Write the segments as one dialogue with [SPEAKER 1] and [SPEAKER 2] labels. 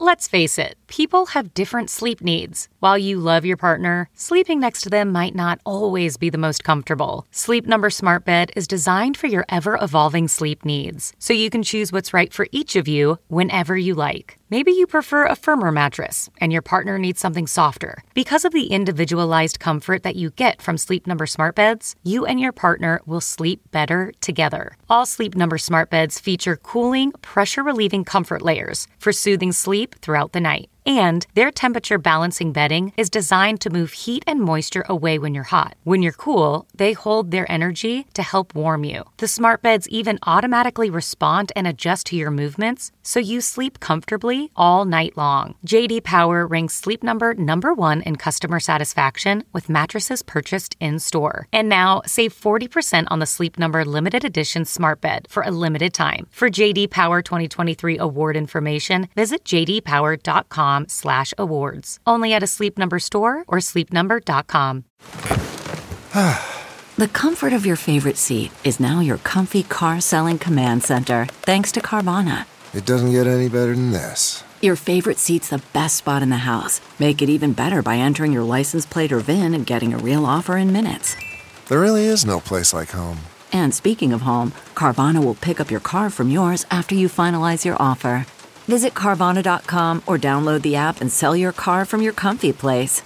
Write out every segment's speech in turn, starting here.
[SPEAKER 1] Let's face it, people have different sleep needs. While you love your partner, sleeping next to them might not always be the most comfortable. Sleep Number Smart Bed is designed for your ever-evolving sleep needs, so you can choose what's right for each of you whenever you like. Maybe you prefer a firmer mattress and your partner needs something softer. Because of the individualized comfort that you get from Sleep Number Smart Beds, you and your partner will sleep better together. All Sleep Number Smart Beds feature cooling, pressure-relieving comfort layers for soothing sleep throughout the night. And their temperature balancing bedding is designed to move heat and moisture away when you're hot. When you're cool, they hold their energy to help warm you. The smart beds even automatically respond and adjust to your movements, so you sleep comfortably all night long. J.D. Power ranks Sleep Number #1 in customer satisfaction with mattresses purchased in-store. And now, save 40% on the Sleep Number limited edition smart bed for a limited time. For J.D. Power 2023 award information, visit jdpower.com/awards. Only at a Sleep Number store or sleepnumber.com.
[SPEAKER 2] The comfort of your favorite seat is now your comfy car selling command center, thanks to Carvana.
[SPEAKER 3] It doesn't get any better than this.
[SPEAKER 2] Your favorite seat's the best spot in the house. Make it even better by entering your license plate or VIN and getting a real offer in minutes.
[SPEAKER 3] There really is no place like home.
[SPEAKER 2] And speaking of home, Carvana will pick up your car from yours after you finalize your offer. Visit Carvana.com or download the app and sell your car from your comfy place.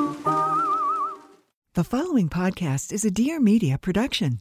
[SPEAKER 4] The following podcast is a Dear Media production.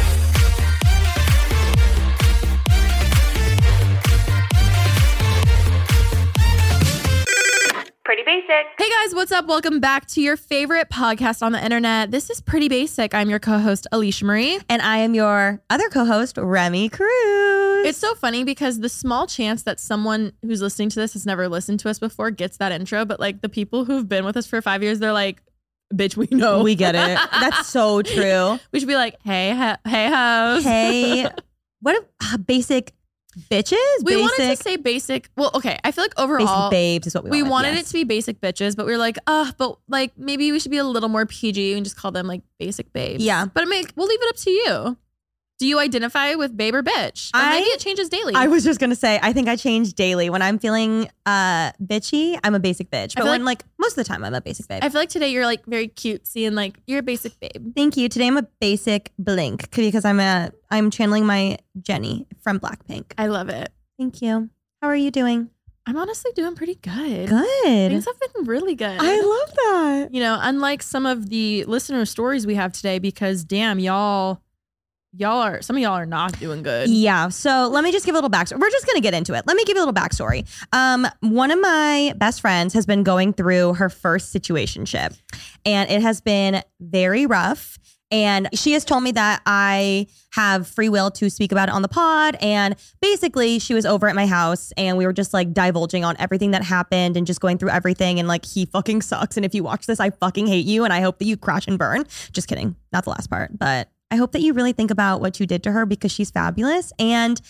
[SPEAKER 5] Pretty Basic. Hey guys, what's up? Welcome back to your favorite podcast on the internet. This is Pretty Basic. I'm your co-host, Alicia Marie.
[SPEAKER 6] And I am your other co-host, Remy Cruz.
[SPEAKER 5] It's so funny because the small chance that someone who's listening to this has never listened to us before gets that intro, but like the people who've been with us for 5 years, they're like, bitch, we know.
[SPEAKER 6] We get it. That's so true.
[SPEAKER 5] We should be like, hey hoes.
[SPEAKER 6] Hey, what a basic bitches?
[SPEAKER 5] We wanted to say basic. Well, okay. I feel like overall,
[SPEAKER 6] basic babes is what we
[SPEAKER 5] wanted
[SPEAKER 6] yes.
[SPEAKER 5] it to be basic bitches, but we were like, but like maybe we should be a little more PG and just call them like basic babes.
[SPEAKER 6] Yeah.
[SPEAKER 5] But we'll leave it up to you. Do you identify with babe or bitch? Or maybe it changes daily.
[SPEAKER 6] I was just going to say, I think I change daily. When I'm feeling bitchy, I'm a basic bitch. But when like most of the time, I'm a basic babe.
[SPEAKER 5] I feel like today you're like very cutesy and like you're a basic babe.
[SPEAKER 6] Thank you. Today I'm a basic Blink because I'm channeling my Jenny from Blackpink.
[SPEAKER 5] I love it.
[SPEAKER 6] Thank you. How are you doing?
[SPEAKER 5] I'm honestly doing pretty good.
[SPEAKER 6] Good.
[SPEAKER 5] Things have been really good.
[SPEAKER 6] I love that.
[SPEAKER 5] You know, unlike some of the listener stories we have today, because damn, some of y'all are not doing good.
[SPEAKER 6] Yeah. So let me just give a little backstory. We're just going to get into it. Let me give you a little backstory. One of my best friends has been going through her first situationship, and it has been very rough. And she has told me that I have free will to speak about it on the pod. And basically she was over at my house and we were just like divulging on everything that happened and just going through everything. And like, he fucking sucks. And if you watch this, I fucking hate you. And I hope that you crash and burn. Just kidding. Not the last part, but I hope that you really think about what you did to her because she's fabulous. And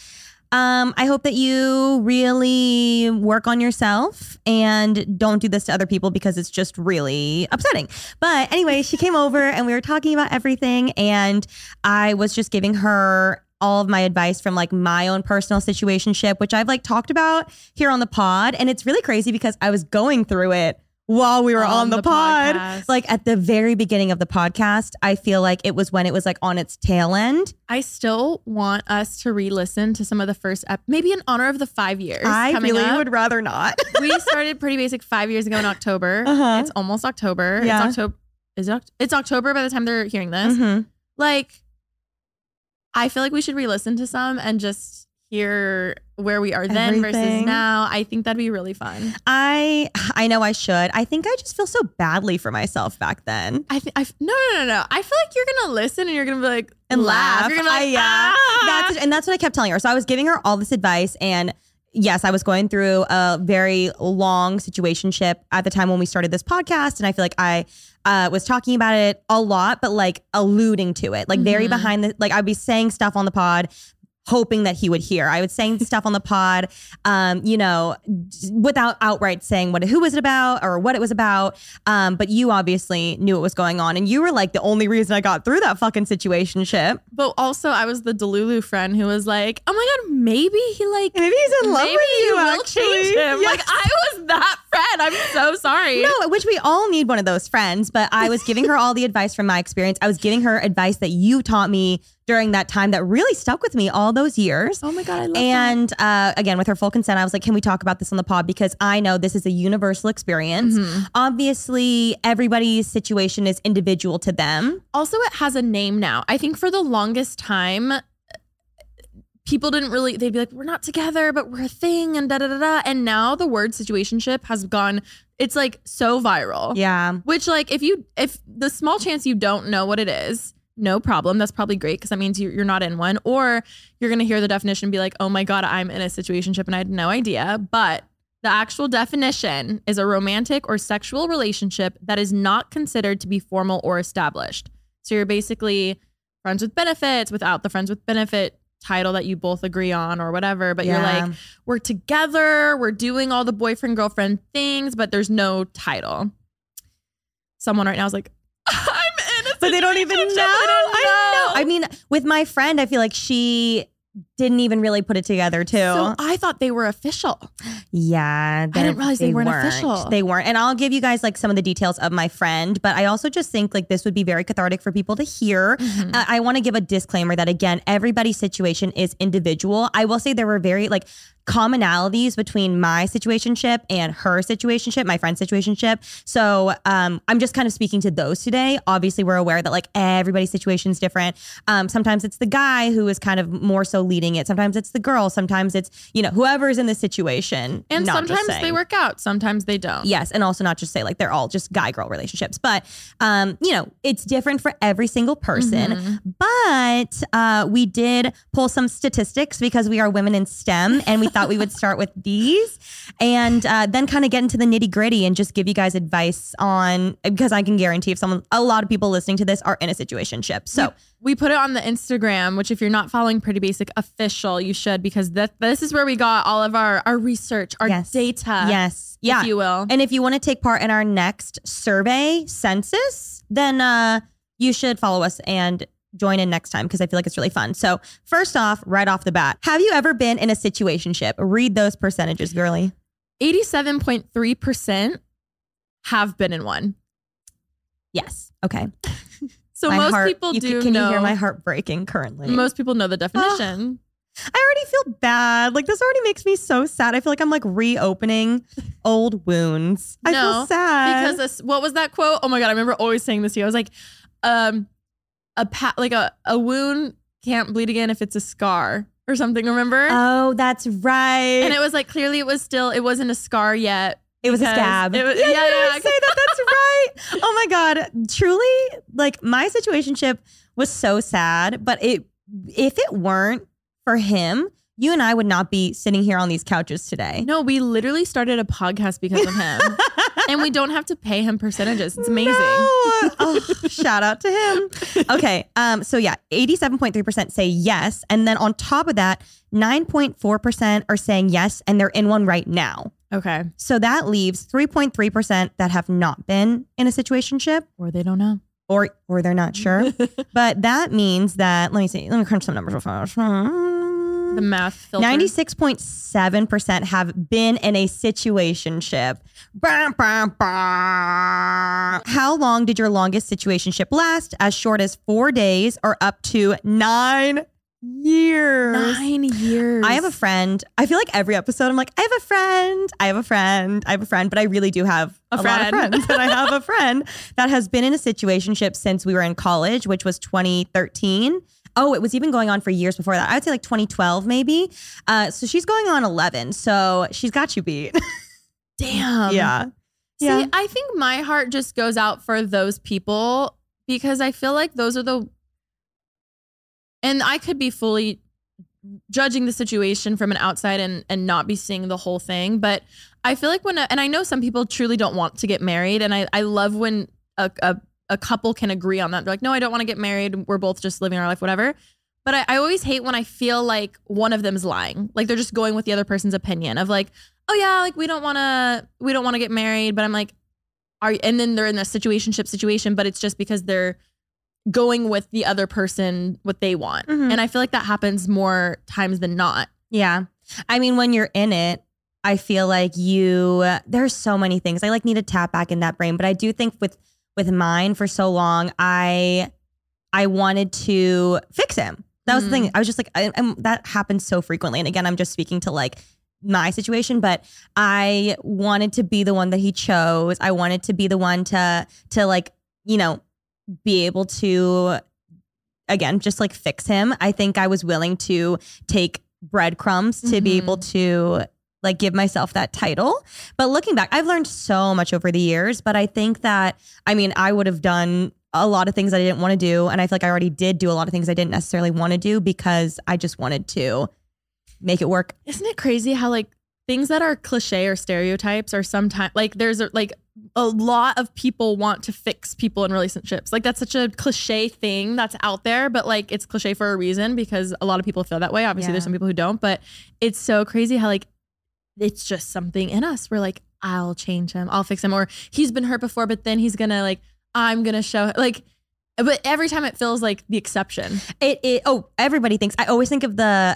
[SPEAKER 6] I hope that you really work on yourself and don't do this to other people because it's just really upsetting. But anyway, she came over and we were talking about everything. And I was just giving her all of my advice from like my own personal situationship, which I've like talked about here on the pod. And it's really crazy because I was going through it while we were on the pod.
[SPEAKER 5] Podcast.
[SPEAKER 6] Like at the very beginning of the podcast, I feel like it was when it was like on its tail end.
[SPEAKER 5] I still want us to re-listen to some of the first maybe in honor of the 5 years.
[SPEAKER 6] I really
[SPEAKER 5] up.
[SPEAKER 6] would rather not.
[SPEAKER 5] We started Pretty Basic 5 years ago in October.
[SPEAKER 6] Uh-huh.
[SPEAKER 5] It's almost October.
[SPEAKER 6] Yeah.
[SPEAKER 5] It's October. It's October by the time they're hearing this.
[SPEAKER 6] Mm-hmm.
[SPEAKER 5] Like, I feel like we should re-listen to some and just hear where we are then versus
[SPEAKER 6] Everything.
[SPEAKER 5] now. I think that'd be really fun.
[SPEAKER 6] I know I should. I think I just feel so badly for myself back then.
[SPEAKER 5] No. I feel like you're gonna listen and you're gonna be like
[SPEAKER 6] And laugh.
[SPEAKER 5] You're gonna be like,
[SPEAKER 6] yeah.
[SPEAKER 5] ah!
[SPEAKER 6] That's what I kept telling her. So I was giving her all this advice, and yes, I was going through a very long situationship at the time when we started this podcast, and I feel like I was talking about it a lot, but like alluding to it, like very behind the, like I'd be saying stuff on the pod, hoping that he would hear. I would say stuff on the pod, without outright saying who was it about or what it was about. But you obviously knew what was going on. And you were like the only reason I got through that fucking situationship.
[SPEAKER 5] But also I was the Delulu friend who was like, oh my God, maybe he's in love with
[SPEAKER 6] you,
[SPEAKER 5] will
[SPEAKER 6] actually.
[SPEAKER 5] change him.
[SPEAKER 6] Yes.
[SPEAKER 5] Like I was that friend. I'm so sorry.
[SPEAKER 6] No, which we all need one of those friends. But I was giving her all the advice from my experience. I was giving her advice that you taught me during that time that really stuck with me all those years.
[SPEAKER 5] Oh my God, I love
[SPEAKER 6] that. And again, with her full consent, I was like, can we talk about this on the pod? Because I know this is a universal experience. Obviously, everybody's situation is individual to them.
[SPEAKER 5] Also, it has a name now. I think for the longest time, people didn't really, they'd be like, we're not together, but we're a thing and da-da-da-da. And now the word situationship has gone, it's like so viral.
[SPEAKER 6] Yeah.
[SPEAKER 5] Which like, if the small chance you don't know what it is, no problem. That's probably great because that means you're not in one. Or you're going to hear the definition and be like, oh my God, I'm in a situationship and I had no idea. But the actual definition is a romantic or sexual relationship that is not considered to be formal or established. So you're basically friends with benefits without the friends with benefit title that you both agree on or whatever. But you're like, we're together, we're doing all the boyfriend, girlfriend things, but there's no title. Someone right now is like, I'm in a
[SPEAKER 6] But they don't even know. I know. I mean, with my friend, I feel like she didn't even really put it together too.
[SPEAKER 5] So I thought they were official.
[SPEAKER 6] Yeah.
[SPEAKER 5] I didn't realize they weren't official.
[SPEAKER 6] They weren't. And I'll give you guys like some of the details of my friend, but I also just think like this would be very cathartic for people to hear. I want to give a disclaimer that again, everybody's situation is individual. I will say there were very like commonalities between my situationship and her situationship, my friend's situationship. So I'm just kind of speaking to those today. Obviously, we're aware that like everybody's situation is different. Sometimes it's the guy who is kind of more so leading it. Sometimes it's the girl. Sometimes it's, you know, whoever's in the situation.
[SPEAKER 5] And sometimes they work out. Sometimes they don't.
[SPEAKER 6] Yes. And also not just say like they're all just guy-girl relationships. But, you know, it's different for every single person. But we did pull some statistics because we are women in STEM and we thought we would start with these and then kind of get into the nitty gritty and just give you guys advice on, because I can guarantee a lot of people listening to this are in a situationship. So
[SPEAKER 5] we put it on the Instagram, which if you're not following Pretty Basic Official, you should, because this is where we got all of our research, our data.
[SPEAKER 6] Yes. Yeah.
[SPEAKER 5] If you will.
[SPEAKER 6] And if you want to take part in our next survey census, then you should follow us and join in next time because I feel like it's really fun. So first off, right off the bat, have you ever been in a situationship? Read those percentages, girly.
[SPEAKER 5] 87.3% have been in one.
[SPEAKER 6] Yes. Okay.
[SPEAKER 5] So most people do
[SPEAKER 6] Can
[SPEAKER 5] know.
[SPEAKER 6] you hear my heart breaking currently?
[SPEAKER 5] Most people know the definition.
[SPEAKER 6] I already feel bad. Like this already makes me so sad. I feel like I'm like reopening old wounds. I feel sad.
[SPEAKER 5] Because what was that quote? Oh my God, I remember always saying this to you. I was like, a wound can't bleed again if it's a scar or something, remember?
[SPEAKER 6] Oh, that's right.
[SPEAKER 5] And it was like, clearly it wasn't a scar yet.
[SPEAKER 6] It was a scab.
[SPEAKER 5] Yeah,
[SPEAKER 6] I say that. That's right. Oh my God. Truly, like my situationship was so sad, but if it weren't for him, you and I would not be sitting here on these couches today.
[SPEAKER 5] No, we literally started a podcast because of him. And we don't have to pay him percentages. It's amazing.
[SPEAKER 6] No. Oh, shout out to him. Okay. So yeah, 87.3% say yes. And then on top of that, 9.4% are saying yes and they're in one right now.
[SPEAKER 5] Okay.
[SPEAKER 6] So that leaves 3.3% that have not been in a situationship.
[SPEAKER 5] Or they don't know.
[SPEAKER 6] Or they're not sure. But that means that, let me crunch some numbers real fast.
[SPEAKER 5] The math filter.
[SPEAKER 6] 96.7% have been in a situationship. How long did your longest situationship last? As short as 4 days or up to 9 years.
[SPEAKER 5] 9 years.
[SPEAKER 6] I have a friend. I feel like every episode I'm like, I have a friend, but I really do have a lot of friends. But I have a friend that has been in a situationship since we were in college, which was 2013. Oh, it was even going on for years before that. I would say like 2012 maybe. So she's going on 11. So she's got you beat.
[SPEAKER 5] Damn.
[SPEAKER 6] Yeah.
[SPEAKER 5] See, I think my heart just goes out for those people because I feel like those are and I could be fully judging the situation from an outside and not be seeing the whole thing. But I feel like and I know some people truly don't want to get married. And I love when a couple can agree on that. They're like, no, I don't want to get married. We're both just living our life, whatever. But I always hate when I feel like one of them is lying. Like they're just going with the other person's opinion of like, oh yeah, like we don't want to get married. But I'm like, and then they're in a situation, but it's just because they're going with the other person, what they want. Mm-hmm. And I feel like that happens more times than not.
[SPEAKER 6] Yeah. I mean, when you're in it, I feel like there's so many things. I like need to tap back in that brain. But I do think with mine for so long, I wanted to fix him. That was the thing. I was just like, that happens so frequently. And again, I'm just speaking to like my situation, but I wanted to be the one that he chose. I wanted to be the one to like, you know, be able to, again, just like fix him. I think I was willing to take breadcrumbs to be able to like give myself that title. But looking back, I've learned so much over the years, but I think that, I mean, I would have done a lot of things I didn't want to do. And I feel like I already did do a lot of things I didn't necessarily want to do because I just wanted to make it work.
[SPEAKER 5] Isn't it crazy how like things that are cliche or stereotypes are sometimes like there's like a lot of people want to fix people in relationships. Like that's such a cliche thing that's out there, but like it's cliche for a reason because a lot of people feel that way. Obviously there's some people who don't, but it's so crazy how like it's just something in us. We're like, I'll change him. I'll fix him. Or he's been hurt before, but then he's going to like, I'm going to show like, but every time it feels like the exception.
[SPEAKER 6] Everybody thinks, I always think of the,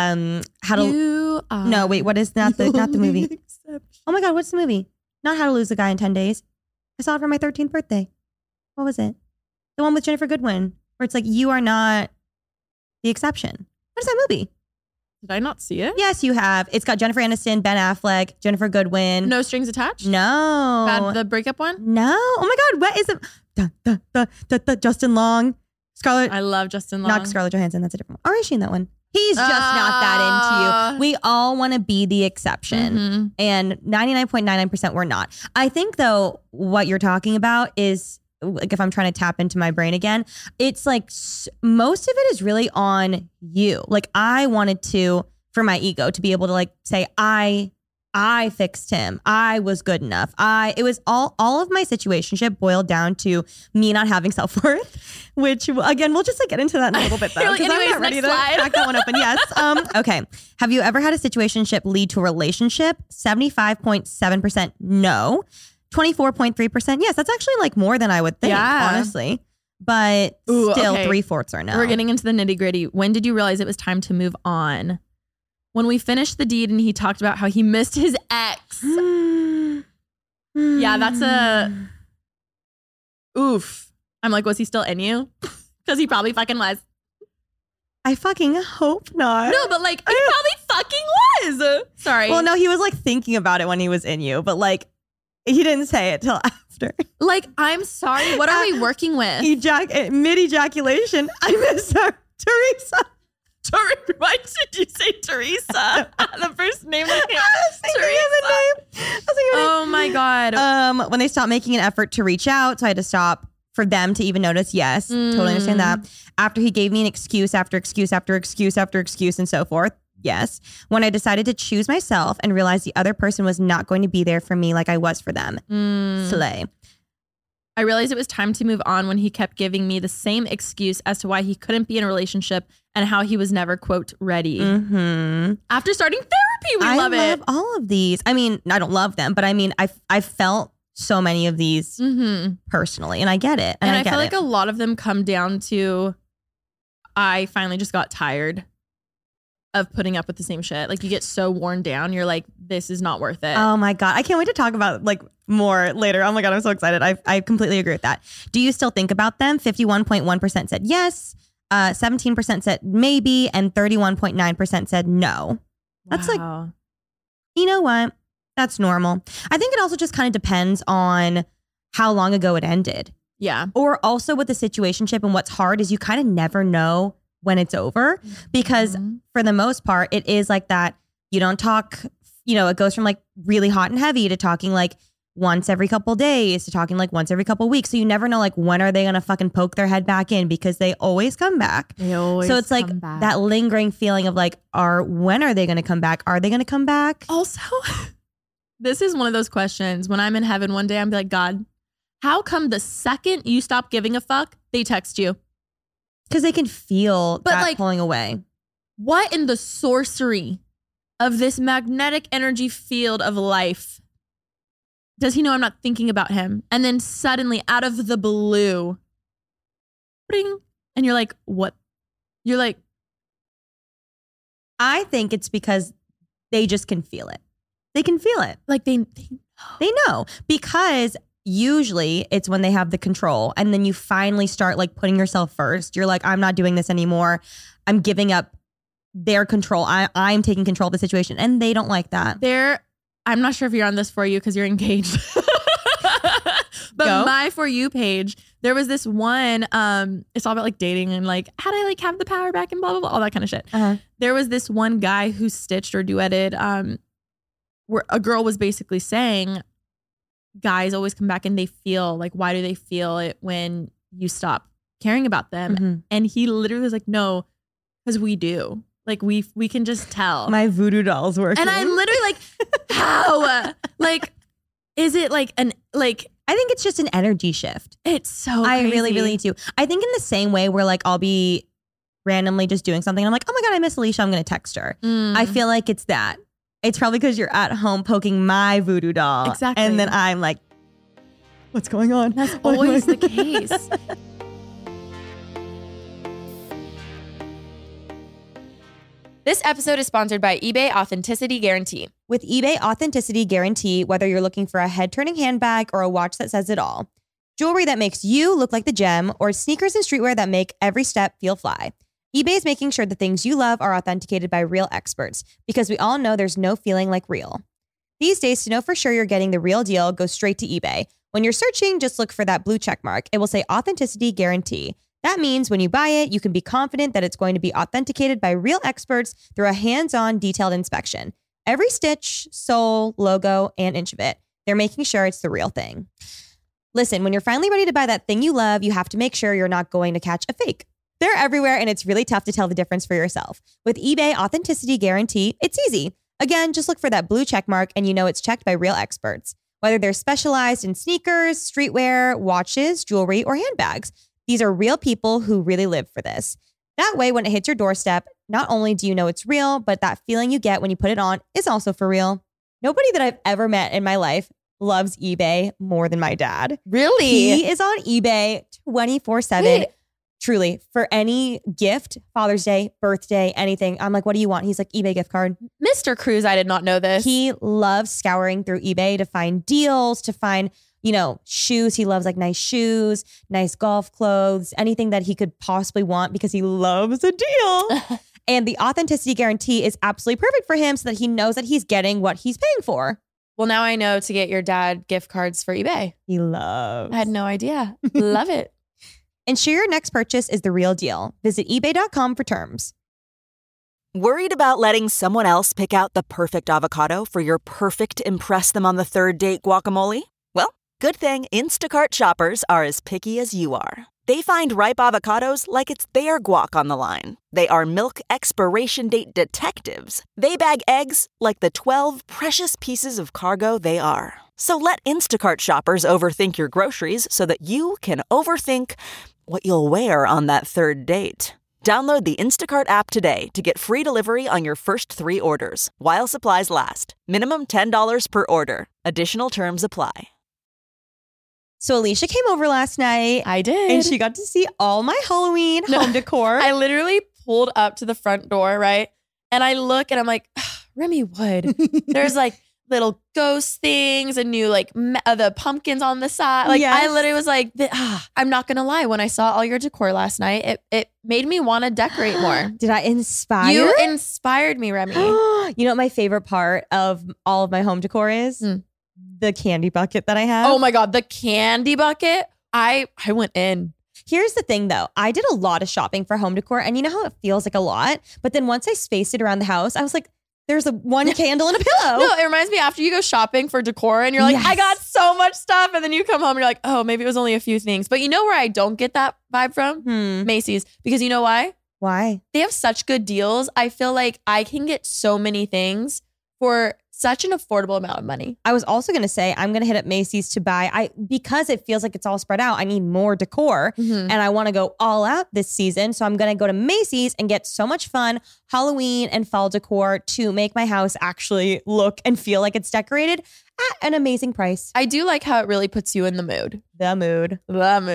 [SPEAKER 6] no, wait, what is not the movie?
[SPEAKER 5] Exception.
[SPEAKER 6] Oh my God, what's the movie? Not How to Lose a Guy in 10 Days. I saw it for my 13th birthday. What was it? The one with Jennifer Goodwin, where it's like, you are not the exception. What is that movie?
[SPEAKER 5] Did I not see it?
[SPEAKER 6] Yes, you have. It's got Jennifer Aniston, Ben Affleck, Jennifer Goodwin.
[SPEAKER 5] No Strings Attached?
[SPEAKER 6] No.
[SPEAKER 5] The breakup one?
[SPEAKER 6] No. Oh my God, what is it? Justin Long. Scarlett.
[SPEAKER 5] I love Justin Long.
[SPEAKER 6] Not Scarlett Johansson. That's a different one. Or is she in that one? He's just not that into you. We all want to be the exception. And 99.99% we're not. I think though, what you're talking about is, like if I'm trying to tap into my brain again, it's like most of it is really on you. Like I wanted to, for my ego, to be able to like say, I fixed him. I was good enough. It was all of my situationship boiled down to me not having self-worth, which again, we'll just like get into that in a little bit though.
[SPEAKER 5] Like,
[SPEAKER 6] Because I'm not ready to crack that one open. Yes. Okay. Have you ever had a situationship lead to a relationship? 75.7% no. 24.3% yes. That's actually like more than I would think, honestly. But still, okay. 3/4 are no.
[SPEAKER 5] We're getting into the nitty gritty. When did you realize it was time to move on? When we finished the deed and he talked about how he missed his ex. Yeah, that's a oof. I'm like, was he still in you? Because he probably fucking was.
[SPEAKER 6] I fucking hope not.
[SPEAKER 5] No, but like, he probably fucking was. Sorry.
[SPEAKER 6] Well, no, he was like thinking about it when he was in you, but like, he didn't say it till after.
[SPEAKER 5] Like, I'm sorry. What are we working with?
[SPEAKER 6] Mid-ejaculation. I miss her. Teresa.
[SPEAKER 5] Why did you say Teresa? The first name I
[SPEAKER 6] was thinking of a name.
[SPEAKER 5] Oh my God.
[SPEAKER 6] When they stopped making an effort to reach out, so I had to stop for them to even notice. Yes, totally understand that. After he gave me an excuse after excuse after excuse after excuse and so forth. Yes. When I decided to choose myself and realized the other person was not going to be there for me like I was for them. Slay.
[SPEAKER 5] I realized it was time to move on when he kept giving me the same excuse as to why he couldn't be in a relationship and how he was never, quote, ready. After starting therapy, I love it.
[SPEAKER 6] I love all of these. I mean, I don't love them, but I mean, I felt so many of these personally, and I get it.
[SPEAKER 5] And I feel like a lot of them come down to, I finally just got tired of putting up with the same shit. Like you get so worn down. You're like, this is not worth it.
[SPEAKER 6] Oh my God. I can't wait to talk about like more later. Oh my God. I'm so excited. I completely agree with that. Do you still think about them? 51.1% said yes. 17% said maybe. And 31.9% said no. That's like, you know what? That's normal. I think it also just kind of depends on how long ago it ended.
[SPEAKER 5] Yeah.
[SPEAKER 6] Or also with the situationship, and what's hard is you kind of never know when it's over, because for the most part, it is like that. You don't talk, it goes from like really hot and heavy to talking like once every couple days to talking like once every couple weeks. So you never know like when are they going to fucking poke their head back in, because they always come back. So it's like that lingering feeling of like, when are they going to come back? Are they going to come back?
[SPEAKER 5] Also, this is one of those questions when I'm in heaven one day, I'm like, God, how come the second you stop giving a fuck, they text you?
[SPEAKER 6] Because they can feel that
[SPEAKER 5] like,
[SPEAKER 6] pulling away.
[SPEAKER 5] What in the sorcery of this magnetic energy field of life does he know I'm not thinking about him? And then suddenly out of the blue, bring, and you're like, what? You're like,
[SPEAKER 6] I think it's because they just can feel it. They can feel it.
[SPEAKER 5] Like they
[SPEAKER 6] know because usually it's when they have the control and then you finally start like putting yourself first. You're like, I'm not doing this anymore. I'm giving up their control. I'm taking control of the situation and they don't like that.
[SPEAKER 5] I'm not sure if you're on this For You because you're engaged. But my For You page, there was this one, it's all about like dating and like how do I like have the power back and blah, blah, blah, all that kind of shit. There was this one guy who stitched or duetted where a girl was basically saying guys always come back and they feel like, why do they feel it when you stop caring about them? And he literally was like, no, because we do. Like we can just tell.
[SPEAKER 6] My voodoo doll's working.
[SPEAKER 5] And I'm literally like, how? Like, is it like I
[SPEAKER 6] think it's just an energy shift.
[SPEAKER 5] It's so crazy.
[SPEAKER 6] I really, really do. I think in the same way where like I'll be randomly just doing something. And I'm like, oh my God, I miss Alicia. I'm going to text her. I feel like it's that. It's probably because you're at home poking my voodoo doll.
[SPEAKER 5] Exactly.
[SPEAKER 6] And then I'm like, what's going on?
[SPEAKER 5] That's always the case.
[SPEAKER 7] This episode is sponsored by eBay Authenticity Guarantee.
[SPEAKER 6] With eBay Authenticity Guarantee, whether you're looking for a head-turning handbag or a watch that says it all, jewelry that makes you look like the gem, or sneakers and streetwear that make every step feel fly, eBay is making sure the things you love are authenticated by real experts, because we all know there's no feeling like real. These days, to know for sure you're getting the real deal, go straight to eBay. When you're searching, just look for that blue check mark. It will say Authenticity Guarantee. That means when you buy it, you can be confident that it's going to be authenticated by real experts through a hands-on, detailed inspection. Every stitch, sole, logo, and inch of it, they're making sure it's the real thing. Listen, when you're finally ready to buy that thing you love, you have to make sure you're not going to catch a fake. They're everywhere, and it's really tough to tell the difference for yourself. With eBay Authenticity Guarantee, it's easy. Again, just look for that blue check mark, and you know it's checked by real experts. Whether they're specialized in sneakers, streetwear, watches, jewelry, or handbags, these are real people who really live for this. That way, when it hits your doorstep, not only do you know it's real, but that feeling you get when you put it on is also for real. Nobody that I've ever met in my life loves eBay more than my dad.
[SPEAKER 7] Really?
[SPEAKER 6] He is on eBay 24/7.
[SPEAKER 7] Wait.
[SPEAKER 6] Truly, for any gift, Father's Day, birthday, anything. I'm like, what do you want? He's like, eBay gift card.
[SPEAKER 7] Mr. Cruz, I did not know this.
[SPEAKER 6] He loves scouring through eBay to find deals, to find, shoes. He loves like nice shoes, nice golf clothes, anything that he could possibly want because he loves a deal. And the Authenticity Guarantee is absolutely perfect for him so that he knows that he's getting what he's paying for.
[SPEAKER 7] Well, now I know to get your dad gift cards for eBay.
[SPEAKER 6] He loves.
[SPEAKER 7] I had no idea. Love it.
[SPEAKER 6] Ensure your next purchase is the real deal. Visit ebay.com for terms.
[SPEAKER 8] Worried about letting someone else pick out the perfect avocado for your perfect impress them on the third date guacamole? Well, good thing Instacart shoppers are as picky as you are. They find ripe avocados like it's their guac on the line. They are milk expiration date detectives. They bag eggs like the 12 precious pieces of cargo they are. So let Instacart shoppers overthink your groceries so that you can overthink what you'll wear on that third date. Download the Instacart app today to get free delivery on your first 3 orders, while supplies last. Minimum $10 per order. Additional terms apply.
[SPEAKER 6] So Alicia came over last night.
[SPEAKER 7] I did.
[SPEAKER 6] And she got to see all my Halloween home decor.
[SPEAKER 7] I literally pulled up to the front door, right? And I look and I'm like, Remy Wood. There's like little ghost things and new like the pumpkins on the side. Like
[SPEAKER 6] Yes.
[SPEAKER 7] I literally was like, I'm not gonna lie. When I saw all your decor last night, it made me want to decorate more.
[SPEAKER 6] Did I inspire?
[SPEAKER 7] You inspired me, Remy.
[SPEAKER 6] You know what my favorite part of all of my home decor is? The candy bucket that I have.
[SPEAKER 7] Oh my God, the candy bucket. I went in.
[SPEAKER 6] Here's the thing though. I did a lot of shopping for home decor and you know how it feels like a lot? But then once I spaced it around the house, I was like, there's one candle and a pillow.
[SPEAKER 7] No, it reminds me after you go shopping for decor and you're like,
[SPEAKER 6] Yes.
[SPEAKER 7] I got so much stuff. And then you come home and you're like, oh, maybe it was only a few things. But you know where I don't get that vibe from? Macy's. Because you know why?
[SPEAKER 6] Why?
[SPEAKER 7] They have such good deals. I feel like I can get so many things for such an affordable amount of money.
[SPEAKER 6] I was also going to say, I'm going to hit up Macy's to buy, because it feels like it's all spread out. I need more decor and I want to go all out this season. So I'm going to go to Macy's and get so much fun Halloween and fall decor to make my house actually look and feel like it's decorated at an amazing price.
[SPEAKER 7] I do like how it really puts you in the mood.
[SPEAKER 6] The mood.
[SPEAKER 7] The mood.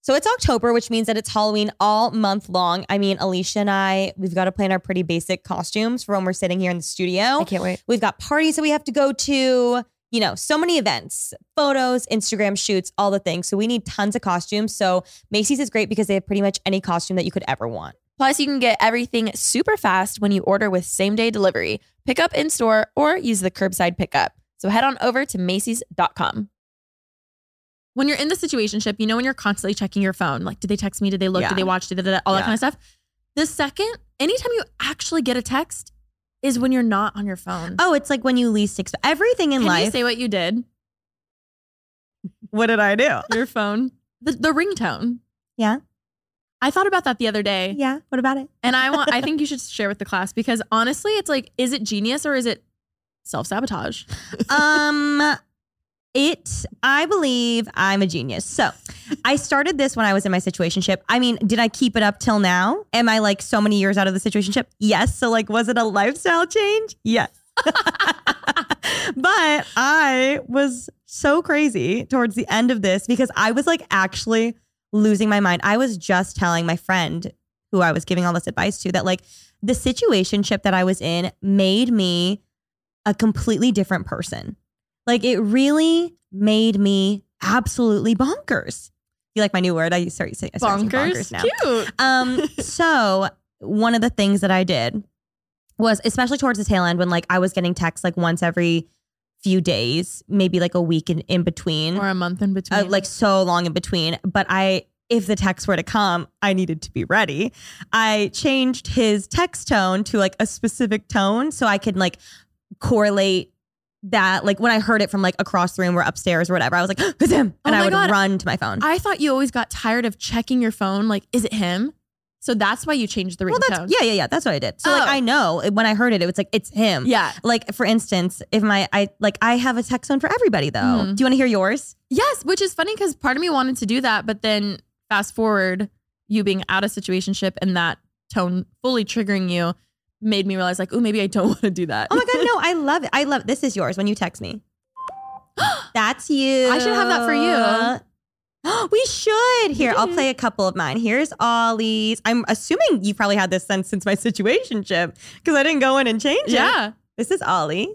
[SPEAKER 6] So it's October, which means that it's Halloween all month long. I mean, Alicia and I, we've got to plan our pretty basic costumes for when we're sitting here in the studio.
[SPEAKER 7] I can't wait.
[SPEAKER 6] We've got parties that we have to go to, you know, so many events, photos, Instagram shoots, all the things. So we need tons of costumes. So Macy's is great because they have pretty much any costume that you could ever want.
[SPEAKER 7] Plus, you can get everything super fast when you order with same-day delivery. Pick up in-store or use the curbside pickup. So head on over to Macy's.com.
[SPEAKER 5] When you're in the situationship, you know, when you're constantly checking your phone, like, did they text me? Did they look?
[SPEAKER 6] Yeah.
[SPEAKER 5] Did they watch? All that kind of stuff. The second, anytime you actually get a text is when you're not on your phone.
[SPEAKER 6] Oh, it's like when you least expect everything in
[SPEAKER 5] Can
[SPEAKER 6] life.
[SPEAKER 5] you say what you did?
[SPEAKER 6] What did I do?
[SPEAKER 5] Your phone. The ringtone.
[SPEAKER 6] Yeah.
[SPEAKER 5] I thought about that the other day.
[SPEAKER 6] Yeah. What about it?
[SPEAKER 5] And I think you should share with the class because honestly, it's like, is it genius or is it self-sabotage?
[SPEAKER 6] I believe I'm a genius. So I started this when I was in my situationship. I mean, did I keep it up till now? Am I like so many years out of the situationship? Yes. So like, was it a lifestyle change? Yes. But I was so crazy towards the end of this because I was like actually losing my mind. I was just telling my friend who I was giving all this advice to that like the situationship that I was in made me a completely different person. Like it really made me absolutely bonkers. You like my new word? I start saying bonkers now.
[SPEAKER 5] Cute.
[SPEAKER 6] So one of the things that I did was, especially towards the tail end when like I was getting texts like once every few days, maybe like a week in between.
[SPEAKER 5] Or a month in between.
[SPEAKER 6] Like so long in between. But if the texts were to come, I needed to be ready. I changed his text tone to like a specific tone so I could like correlate that, like when I heard it from like across the room or upstairs or whatever, I was like, it's him. And I would run to my phone.
[SPEAKER 5] I thought you always got tired of checking your phone. Like, is it him? So that's why you changed the ringtone.
[SPEAKER 6] Yeah. That's what I did. So like, I know when I heard it, it was like, it's him.
[SPEAKER 5] Yeah.
[SPEAKER 6] Like for instance, if I have a text tone for everybody though.
[SPEAKER 5] Mm-hmm.
[SPEAKER 6] Do you want to hear yours?
[SPEAKER 5] Yes. Which is funny because part of me wanted to do that, but then fast forward, you being out of situationship and that tone fully triggering you made me realize like, oh, maybe I don't want to do that.
[SPEAKER 6] Oh my God, no, I love it. This is yours when you text me. That's you.
[SPEAKER 5] I should have that for you.
[SPEAKER 6] We should. Here, I'll play a couple of mine. Here's Ollie's. I'm assuming you probably had this since my situationship because I didn't go in and change it.
[SPEAKER 5] Yeah.
[SPEAKER 6] This is Ollie.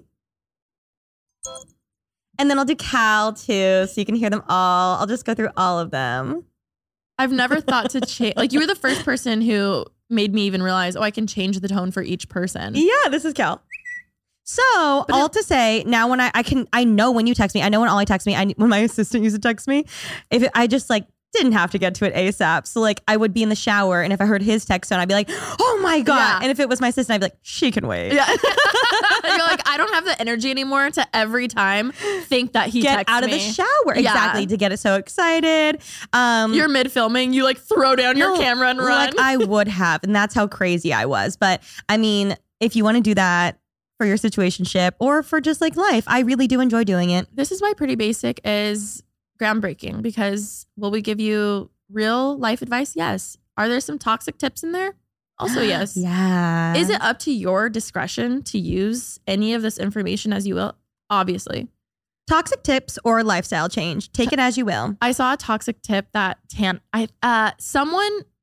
[SPEAKER 6] And then I'll do Cal too, so you can hear them all. I'll just go through all of them.
[SPEAKER 5] I've never thought to change. Like you were the first person who made me even realize, I can change the tone for each person.
[SPEAKER 6] Yeah, this is Cal. So all to say, now when I know when you text me, I know when Ollie texts me, when my assistant used to text me, I just like didn't have to get to it ASAP. So like I would be in the shower and if I heard his text tone, I'd be like, oh my God.
[SPEAKER 5] Yeah.
[SPEAKER 6] And if it was my assistant, I'd be like, she can wait.
[SPEAKER 5] Yeah. You're like, I don't have the energy anymore to every time think that he
[SPEAKER 6] get
[SPEAKER 5] texts
[SPEAKER 6] out of the shower. Exactly. To get it so excited.
[SPEAKER 5] You're mid filming. You like throw down your camera and run.
[SPEAKER 6] Like I would have. And that's how crazy I was. But I mean, if you want to do that for your situationship or for just like life, I really do enjoy doing it.
[SPEAKER 5] This is why Pretty Basic is groundbreaking because will we give you real life advice? Yes. Are there some toxic tips in there? Also, yes.
[SPEAKER 6] Yeah.
[SPEAKER 5] Is it up to your discretion to use any of this information as you will? Obviously.
[SPEAKER 6] Toxic tips or lifestyle change. Take it as you will.
[SPEAKER 5] I saw a toxic tip that I saw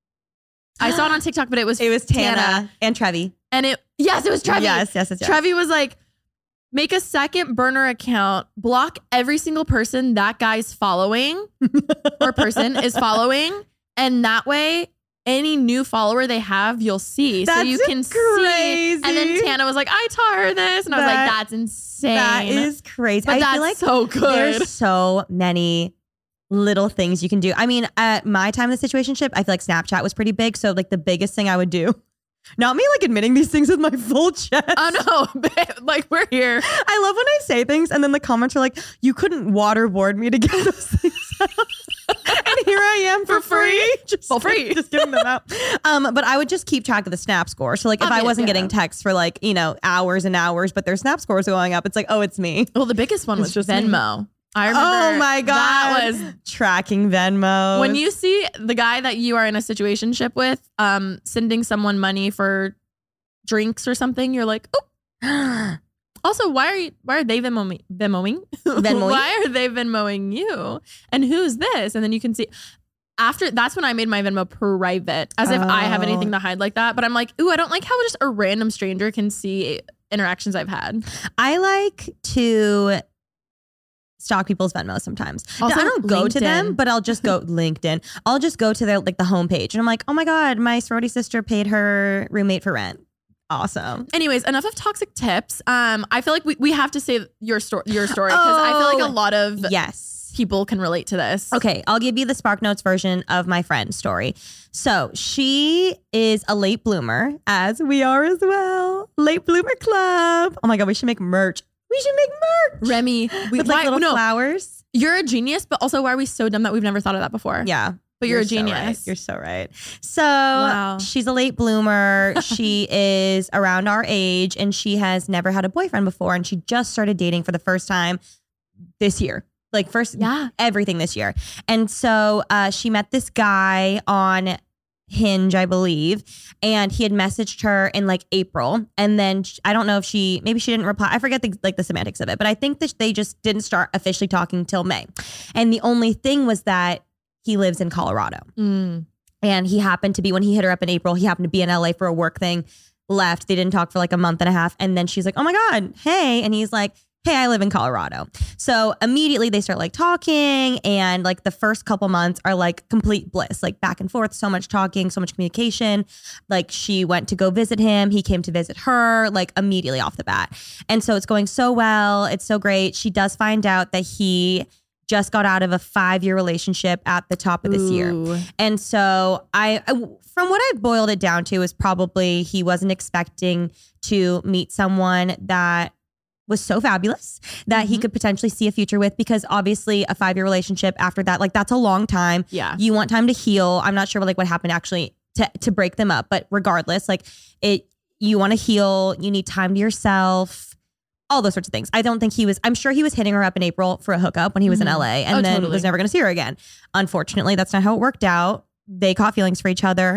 [SPEAKER 5] it on TikTok, but it was
[SPEAKER 6] Tana and Trevi.
[SPEAKER 5] And it was Trevi.
[SPEAKER 6] Yes.
[SPEAKER 5] Trevi was like, make a second burner account, block every single person that guy's following or person is following. And that way, any new follower they have, you'll see.
[SPEAKER 6] That's
[SPEAKER 5] so you can
[SPEAKER 6] crazy.
[SPEAKER 5] see. And then Tana was like, I taught her this. And I was like, that's insane.
[SPEAKER 6] That is crazy.
[SPEAKER 5] But
[SPEAKER 6] I
[SPEAKER 5] that's
[SPEAKER 6] feel like
[SPEAKER 5] so good.
[SPEAKER 6] There's so many little things you can do. I mean, at my time in the situationship, I feel like Snapchat was pretty big. So like the biggest thing I would do, not me like admitting these things with my full chest.
[SPEAKER 5] Oh no, like we're here.
[SPEAKER 6] I love when I say things and then the comments are like, you couldn't waterboard me to get those things out. And here I am for free. Just giving them out. But I would just keep track of the Snap score. So like if I wasn't getting texts for like, hours and hours, but their Snap scores are going up, it's like, oh, it's me.
[SPEAKER 5] Well, the biggest one was
[SPEAKER 6] just
[SPEAKER 5] Venmo. I remember.
[SPEAKER 6] Oh my God.
[SPEAKER 5] That was
[SPEAKER 6] tracking Venmo.
[SPEAKER 5] When you see the guy that you are in a situationship with, sending someone money for drinks or something, you're like, oh. Also, why are they Venmoing?
[SPEAKER 6] Venmoing?
[SPEAKER 5] Why are they Venmoing you? And who's this? And then you can see. after that's when I made my Venmo private, as if I have anything to hide like that. But I'm like, ooh, I don't like how just a random stranger can see interactions I've had.
[SPEAKER 6] I like to stalk people's Venmo sometimes.
[SPEAKER 5] Also,
[SPEAKER 6] now, I don't go to them,
[SPEAKER 5] LinkedIn.
[SPEAKER 6] but I'll just go LinkedIn. I'll just go to their like the homepage and I'm like, oh my God, my sorority sister paid her roommate for rent. Awesome.
[SPEAKER 5] Anyways, enough of toxic tips. I feel like we have to say your story because I feel like a lot of
[SPEAKER 6] Yes.
[SPEAKER 5] people can relate to this.
[SPEAKER 6] Okay, I'll give you the Spark Notes version of my friend's story. So she is a late bloomer, as we are as well. Late bloomer club. Oh my God, we should make merch. We should make merch.
[SPEAKER 5] Remy,
[SPEAKER 6] With like little flowers.
[SPEAKER 5] You're a genius, but also why are we so dumb that we've never thought of that before?
[SPEAKER 6] Yeah.
[SPEAKER 5] But you're a
[SPEAKER 6] so
[SPEAKER 5] genius.
[SPEAKER 6] right. You're so right. So she's a late bloomer. She is around our age and she has never had a boyfriend before. And she just started dating for the first time this year. Like everything this year. And so she met this guy on Hinge, I believe. And he had messaged her in like April. And then I don't know if maybe she didn't reply. I forget the semantics of it. But I think that they just didn't start officially talking till May. And the only thing was that he lives in Colorado. And he happened to be, when he hit her up in April, he happened to be in LA for a work thing, left. They didn't talk for like a month and a half. And then she's like, oh my God, hey. And he's like, hey, I live in Colorado. So immediately they start like talking and like the first couple months are like complete bliss, like back and forth, so much talking, so much communication. Like she went to go visit him. He came to visit her like immediately off the bat. And so it's going so well. It's so great. She does find out that he just got out of a 5-year relationship at the top of this year. And so I from what I've boiled it down to is probably he wasn't expecting to meet someone that was so fabulous that he could potentially see a future with, because obviously a 5-year relationship after that, like that's a long time.
[SPEAKER 5] Yeah.
[SPEAKER 6] You want time to heal. I'm not sure like what happened actually to break them up, but regardless, like you want to heal, you need time to yourself. All those sorts of things. I don't think I'm sure he was hitting her up in April for a hookup when he was in LA and then was never going to see her again. Unfortunately, that's not how it worked out. They caught feelings for each other,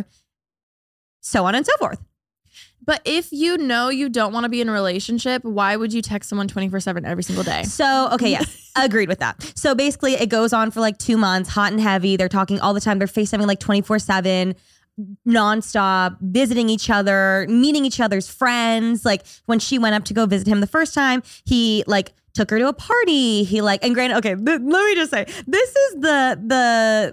[SPEAKER 6] so on and so forth.
[SPEAKER 5] But if you know you don't want to be in a relationship, why would you text someone 24/7 every single day?
[SPEAKER 6] So, okay, yes, agreed with that. So basically it goes on for like 2 months, hot and heavy. They're talking all the time. They're FaceTiming like 24/7. Nonstop, visiting each other, meeting each other's friends. Like when she went up to go visit him the first time, he like took her to a party. He like, and granted, okay, let me just say, this is the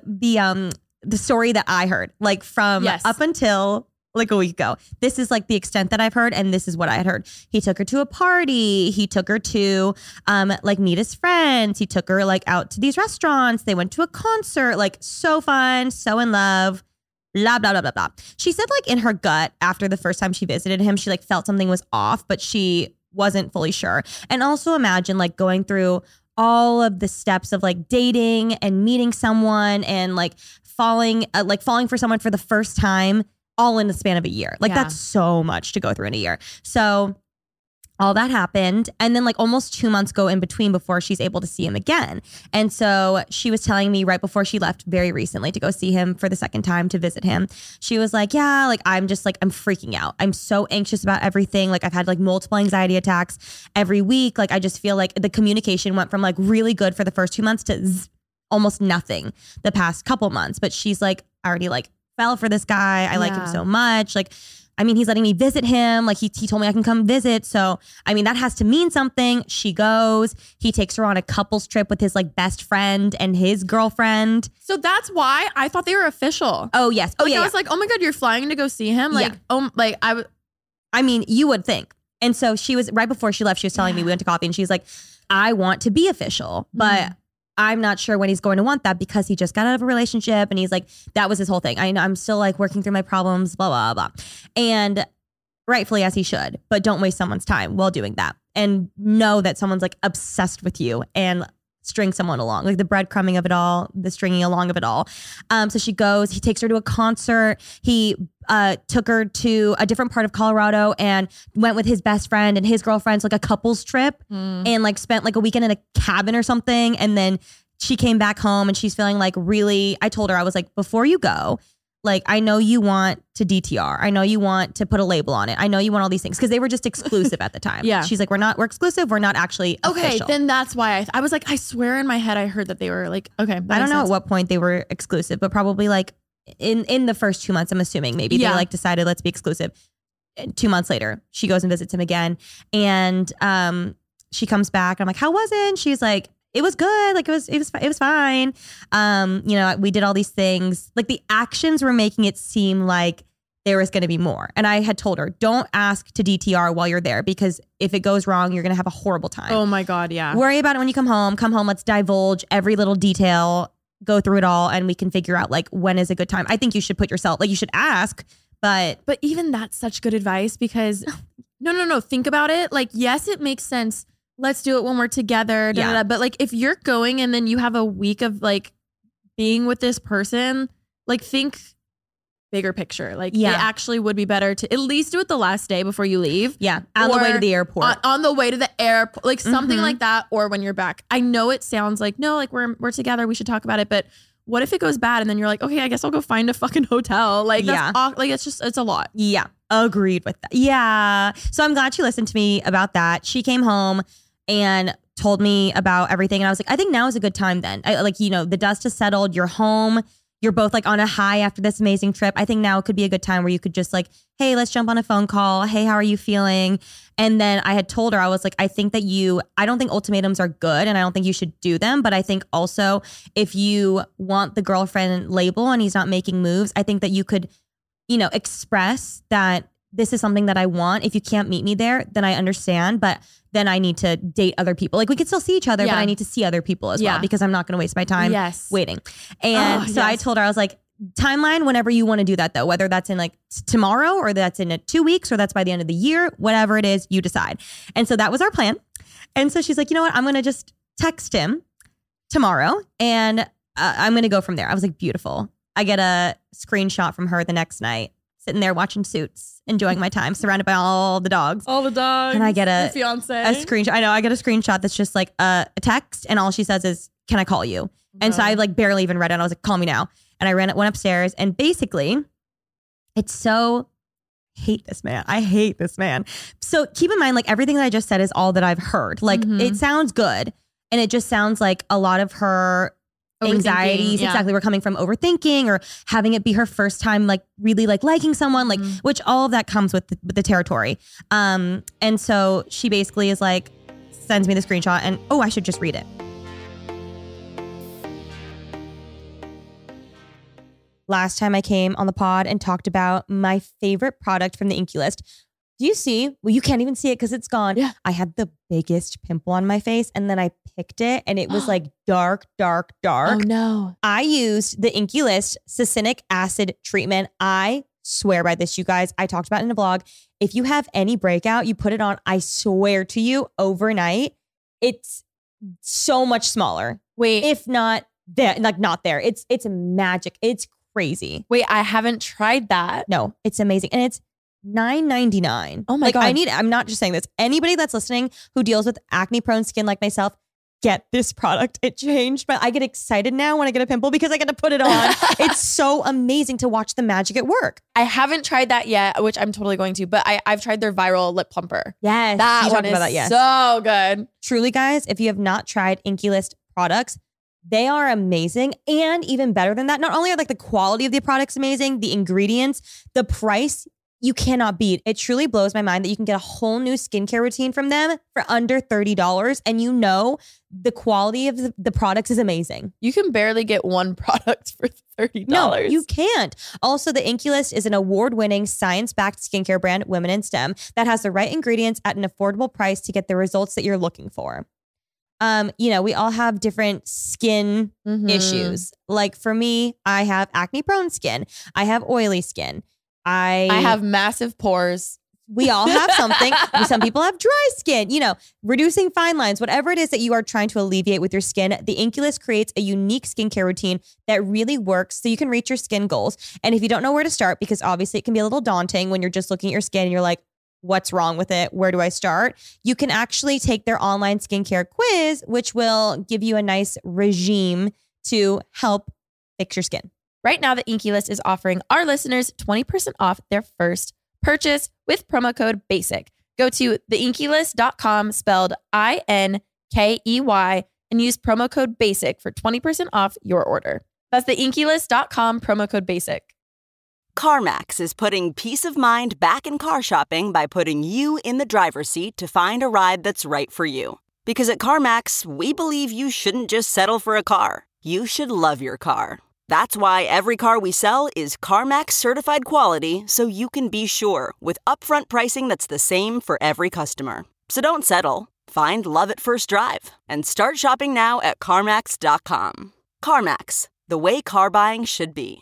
[SPEAKER 6] story that I heard, like from up until like a week ago. This is like the extent that I've heard, and this is what I had heard. He took her to a party. He took her to like meet his friends. He took her like out to these restaurants. They went to a concert. Like so fun, so in love. Blah, blah, blah, blah, blah. She said like in her gut after the first time she visited him, she like felt something was off, but she wasn't fully sure. And also imagine like going through all of the steps of like dating and meeting someone and like falling for someone for the first time all in the span of a year. Like that's so much to go through in a year. So all that happened. And then like almost 2 months go in between before she's able to see him again. And so she was telling me right before she left very recently to go see him for the second time to visit him. She was like, yeah, like I'm just like, I'm freaking out. I'm so anxious about everything. Like I've had like multiple anxiety attacks every week. Like I just feel like the communication went from like really good for the first 2 months to almost nothing the past couple months. But she's like, I already like fell for this guy. I like him so much. Like, I mean, he's letting me visit him. Like he told me I can come visit. So, I mean, that has to mean something. She goes, he takes her on a couples trip with his like best friend and his girlfriend.
[SPEAKER 5] So that's why I thought they were official.
[SPEAKER 6] Oh, yes. Oh,
[SPEAKER 5] like,
[SPEAKER 6] yeah.
[SPEAKER 5] I was like, oh my God, you're flying to go see him? Like,
[SPEAKER 6] I mean, you would think. And so she was, right before she left, she was telling me, we went to coffee and she's like, I want to be official, but I'm not sure when he's going to want that because he just got out of a relationship and he's like, that was his whole thing. I know I'm still like working through my problems, blah, blah, blah. And rightfully as he should, but don't waste someone's time while doing that. And know that someone's like obsessed with you and string someone along, like the breadcrumbing of it all, the stringing along of it all. So she goes, he takes her to a concert. He took her to a different part of Colorado and went with his best friend and his girlfriend's like a couples trip and like spent like a weekend in a cabin or something. And then she came back home and she's feeling like really, I told her, I was like, before you go, Like, I know you want to DTR. I know you want to put a label on it. I know you want all these things because they were just exclusive at the time.
[SPEAKER 5] Yeah.
[SPEAKER 6] She's like, we're exclusive. We're not actually
[SPEAKER 5] Okay,
[SPEAKER 6] official.
[SPEAKER 5] then that's why I was like, I swear in my head I heard that they were like, okay.
[SPEAKER 6] I don't know at what point they were exclusive, but probably like in the first 2 months, I'm assuming maybe they like decided let's be exclusive. 2 months later, she goes and visits him again. And she comes back. I'm like, how was it? And she's like, it was good. Like it was fine. You know, we did all these things. Like the actions were making it seem like there was going to be more. And I had told her, don't ask to DTR while you're there because if it goes wrong, you're going to have a horrible time.
[SPEAKER 5] Oh my God, yeah.
[SPEAKER 6] Worry about it when you come home. Come home, let's divulge every little detail, go through it all, and we can figure out like when is a good time. I think you should put yourself, like you should ask, but
[SPEAKER 5] even that's such good advice because no, think about it. Like, yes, it makes sense. Let's do it when we're together. But like if you're going and then you have a week of like being with this person, like think bigger picture. Like it actually would be better to at least do it the last day before you leave.
[SPEAKER 6] Yeah. On the way to the airport.
[SPEAKER 5] On the way to the airport. Like something like that. Or when you're back. I know it sounds like, no, like we're together. We should talk about it. But what if it goes bad and then you're like, okay, I guess I'll go find a fucking hotel. Like that's like it's a lot.
[SPEAKER 6] Yeah. Agreed with that. Yeah. So I'm glad she listened to me about that. She came home and told me about everything. And I was like, I think now is a good time then. Like, you know, the dust has settled. You're home. You're both like on a high after this amazing trip. I think now could be a good time where you could just like, hey, let's jump on a phone call. Hey, how are you feeling? And then I had told her, I was like, I think that I don't think ultimatums are good and I don't think you should do them. But I think also if you want the girlfriend label and he's not making moves, I think that you could, you know, express that this is something that I want. If you can't meet me there, then I understand. But then I need to date other people. Like we could still see each other, but I need to see other people as well because I'm not going to waste my time waiting. And I told her, I was like, timeline whenever you want to do that though, whether that's in like tomorrow or that's in 2 weeks or that's by the end of the year, whatever it is, you decide. And so that was our plan. And so she's like, you know what? I'm going to just text him tomorrow and I'm going to go from there. I was like, beautiful. I get a screenshot from her the next night, sitting there watching Suits, enjoying my time, surrounded by all the dogs.
[SPEAKER 5] All the dogs.
[SPEAKER 6] And I get a
[SPEAKER 5] fiance.
[SPEAKER 6] A screenshot. I know. I get a screenshot that's just like a text, and all she says is, "Can I call you?" And so I like barely even read it. And I was like, "Call me now." And I went upstairs, and basically, it's so. Hate this man. I hate this man. So keep in mind, like everything that I just said is all that I've heard. Like it sounds good, and it just sounds like a lot of her anxieties exactly were coming from overthinking or having it be her first time like really like liking someone, like which all of that comes with the territory. And so she basically is like sends me the screenshot and I should just read it. Last time I came on the pod and talked about my favorite product from the INKEY List. Do you see? Well, you can't even see it because it's gone. Yeah. I had the biggest pimple on my face and then I picked it and it was like dark. Oh
[SPEAKER 7] no.
[SPEAKER 6] I used the INKEY List succinic acid treatment. I swear by this, you guys. I talked about it in a vlog. If you have any breakout, you put it on, I swear to you, overnight, it's so much smaller.
[SPEAKER 7] Wait.
[SPEAKER 6] If not there, like not there. It's magic. It's crazy.
[SPEAKER 7] Wait, I haven't tried that.
[SPEAKER 6] No, it's amazing. And it's $9.99.
[SPEAKER 7] Oh my God.
[SPEAKER 6] I'm not just saying this. Anybody that's listening who deals with acne prone skin like myself, get this product. It changed I get excited now when I get a pimple because I get to put it on. It's so amazing to watch the magic at work.
[SPEAKER 7] I haven't tried that yet, which I'm totally going to, but I've tried their viral lip plumper.
[SPEAKER 6] Yes.
[SPEAKER 7] That one is so good.
[SPEAKER 6] Truly, guys, if you have not tried INKEY List products, they are amazing. And even better than that, not only are like the quality of the products amazing, the ingredients, the price, you cannot beat. It truly blows my mind that you can get a whole new skincare routine from them for under $30. And you know, the quality of the products is amazing.
[SPEAKER 7] You can barely get one product for $30.
[SPEAKER 6] No, you can't. Also, the INKEY List is an award-winning science-backed skincare brand, Women in STEM, that has the right ingredients at an affordable price to get the results that you're looking for. You know, we all have different skin issues. Like for me, I have acne prone skin. I have oily skin. I
[SPEAKER 7] have massive pores.
[SPEAKER 6] We all have something. Some people have dry skin, you know, reducing fine lines, whatever it is that you are trying to alleviate with your skin. The INKEY List creates a unique skincare routine that really works so you can reach your skin goals. And if you don't know where to start, because obviously it can be a little daunting when you're just looking at your skin and you're like, what's wrong with it? Where do I start? You can actually take their online skincare quiz, which will give you a nice regime to help fix your skin.
[SPEAKER 7] Right now, the Inky List is offering our listeners 20% off their first purchase with promo code BASIC. Go to theinkylist.com, spelled INKEY, and use promo code BASIC for 20% off your order. That's theinkylist.com, promo code BASIC.
[SPEAKER 8] CarMax is putting peace of mind back in car shopping by putting you in the driver's seat to find a ride that's right for you. Because at CarMax, we believe you shouldn't just settle for a car. You should love your car. That's why every car we sell is CarMax certified quality, so you can be sure with upfront pricing that's the same for every customer. So don't settle. Find love at first drive and start shopping now at CarMax.com. CarMax, the way car buying should be.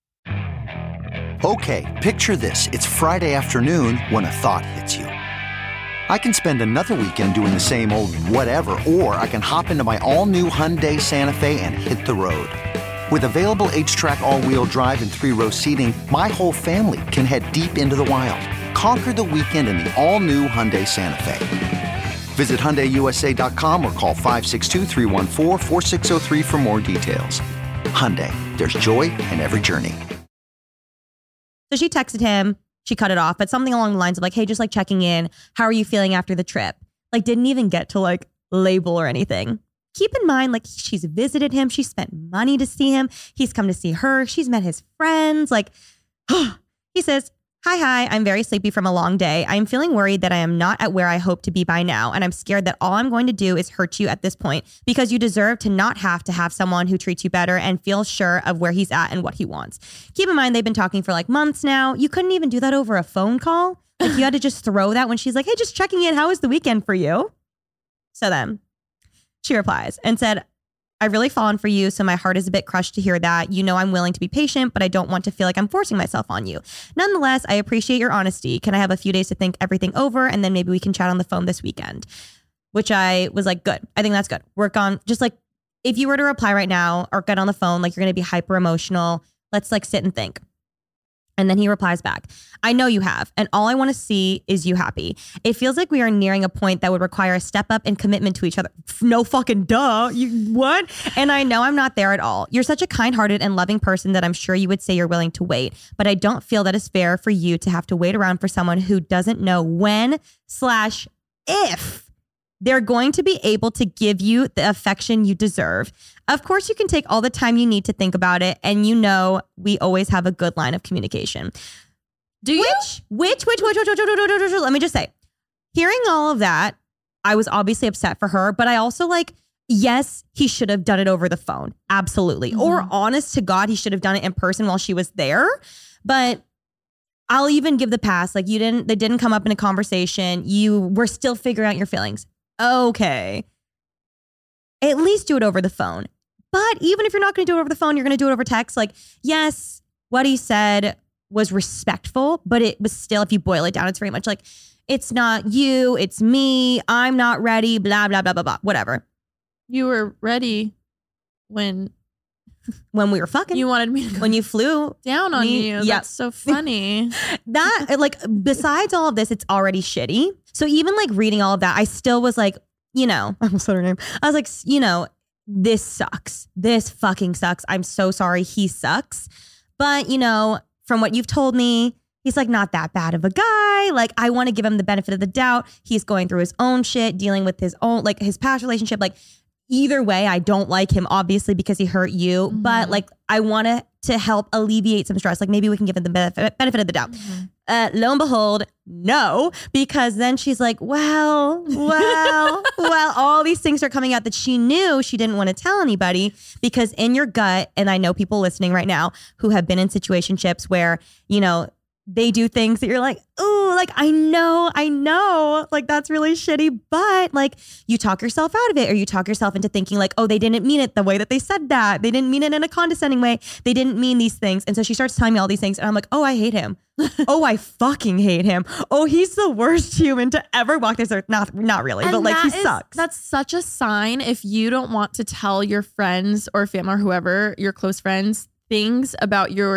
[SPEAKER 9] Okay, picture this. It's Friday afternoon when a thought hits you. I can spend another weekend doing the same old whatever, or I can hop into my all-new Hyundai Santa Fe and hit the road. With available H-Track all-wheel drive and 3-row seating, my whole family can head deep into the wild. Conquer the weekend in the all-new Hyundai Santa Fe. Visit HyundaiUSA.com or call 562-314-4603 for more details. Hyundai, there's joy in every journey.
[SPEAKER 6] So she texted him. She cut it off, but something along the lines of like, hey, just like checking in. How are you feeling after the trip? Like didn't even get to like label or anything. Keep in mind, like she's visited him. She spent money to see him. He's come to see her. She's met his friends. Like he says, hi, I'm very sleepy from a long day. I'm feeling worried that I am not at where I hope to be by now. And I'm scared that all I'm going to do is hurt you at this point because you deserve to not have to have someone who treats you better and feels sure of where he's at and what he wants. Keep in mind, they've been talking for like months now. You couldn't even do that over a phone call. Like you had to just throw that when she's like, hey, just checking in. How was the weekend for you? So then she replies and said, I've really fallen for you, so my heart is a bit crushed to hear that. You know I'm willing to be patient, but I don't want to feel like I'm forcing myself on you. Nonetheless, I appreciate your honesty. Can I have a few days to think everything over, and then maybe we can chat on the phone this weekend? Which I was like, good. I think that's good. Work on, just like, if you were to reply right now or get on the phone, like you're going to be hyper emotional. Let's like sit and think. And then he replies back, I know you have, and all I want to see is you happy. It feels like we are nearing a point that would require a step up and commitment to each other. No fucking duh. You what? And I know I'm not there at all. You're such a kind-hearted and loving person that I'm sure you would say you're willing to wait, but I don't feel that it's fair for you to have to wait around for someone who doesn't know when/if they're going to be able to give you the affection you deserve. Of course, you can take all the time you need to think about it. And you know, we always have a good line of communication.
[SPEAKER 5] Do you?
[SPEAKER 6] Which, let me just say, hearing all of that, I was obviously upset for her, but I also like, yes, he should have done it over the phone. Absolutely. Mm-hmm. Or honest to God, he should have done it in person while she was there. But I'll even give the pass. Like they didn't come up in a conversation. You were still figuring out your feelings. Okay. At least do it over the phone. But even if you're not going to do it over the phone, you're going to do it over text. Like, yes, what he said was respectful, but it was still, if you boil it down, it's very much like, it's not you, it's me, I'm not ready, blah, blah, blah, blah, blah, whatever.
[SPEAKER 5] You were ready when
[SPEAKER 6] we were fucking.
[SPEAKER 5] You wanted me to go
[SPEAKER 6] when you flew
[SPEAKER 5] down on you.
[SPEAKER 6] Yep.
[SPEAKER 5] That's so funny.
[SPEAKER 6] That, like, besides all of this, it's already shitty. So even like reading all of that, I still was like, you know, I almost said her name. I was like, you know, this sucks. This fucking sucks. I'm so sorry. He sucks. But, you know, from what you've told me, he's like not that bad of a guy. Like, I want to give him the benefit of the doubt. He's going through his own shit, dealing with his own, like his past relationship. Like, either way, I don't like him, obviously, because he hurt you. Mm-hmm. But like, I want to help alleviate some stress. Like, maybe we can give him the benefit of the doubt. Mm-hmm. Lo and behold, no, because then she's like, well, all these things are coming out that she knew she didn't want to tell anybody, because in your gut, and I know people listening right now who have been in situationships where, you know, they do things that you're like, ooh, like, I know, like, that's really shitty. But like, you talk yourself out of it, or you talk yourself into thinking like, oh, they didn't mean it the way that they said that. They didn't mean it in a condescending way. They didn't mean these things. And so she starts telling me all these things. And I'm like, oh, I hate him. Oh, I fucking hate him. Oh, he's the worst human to ever walk this earth. Not really, and but like, he sucks.
[SPEAKER 5] That's such a sign. If you don't want to tell your friends or family or whoever, your close friends, things about your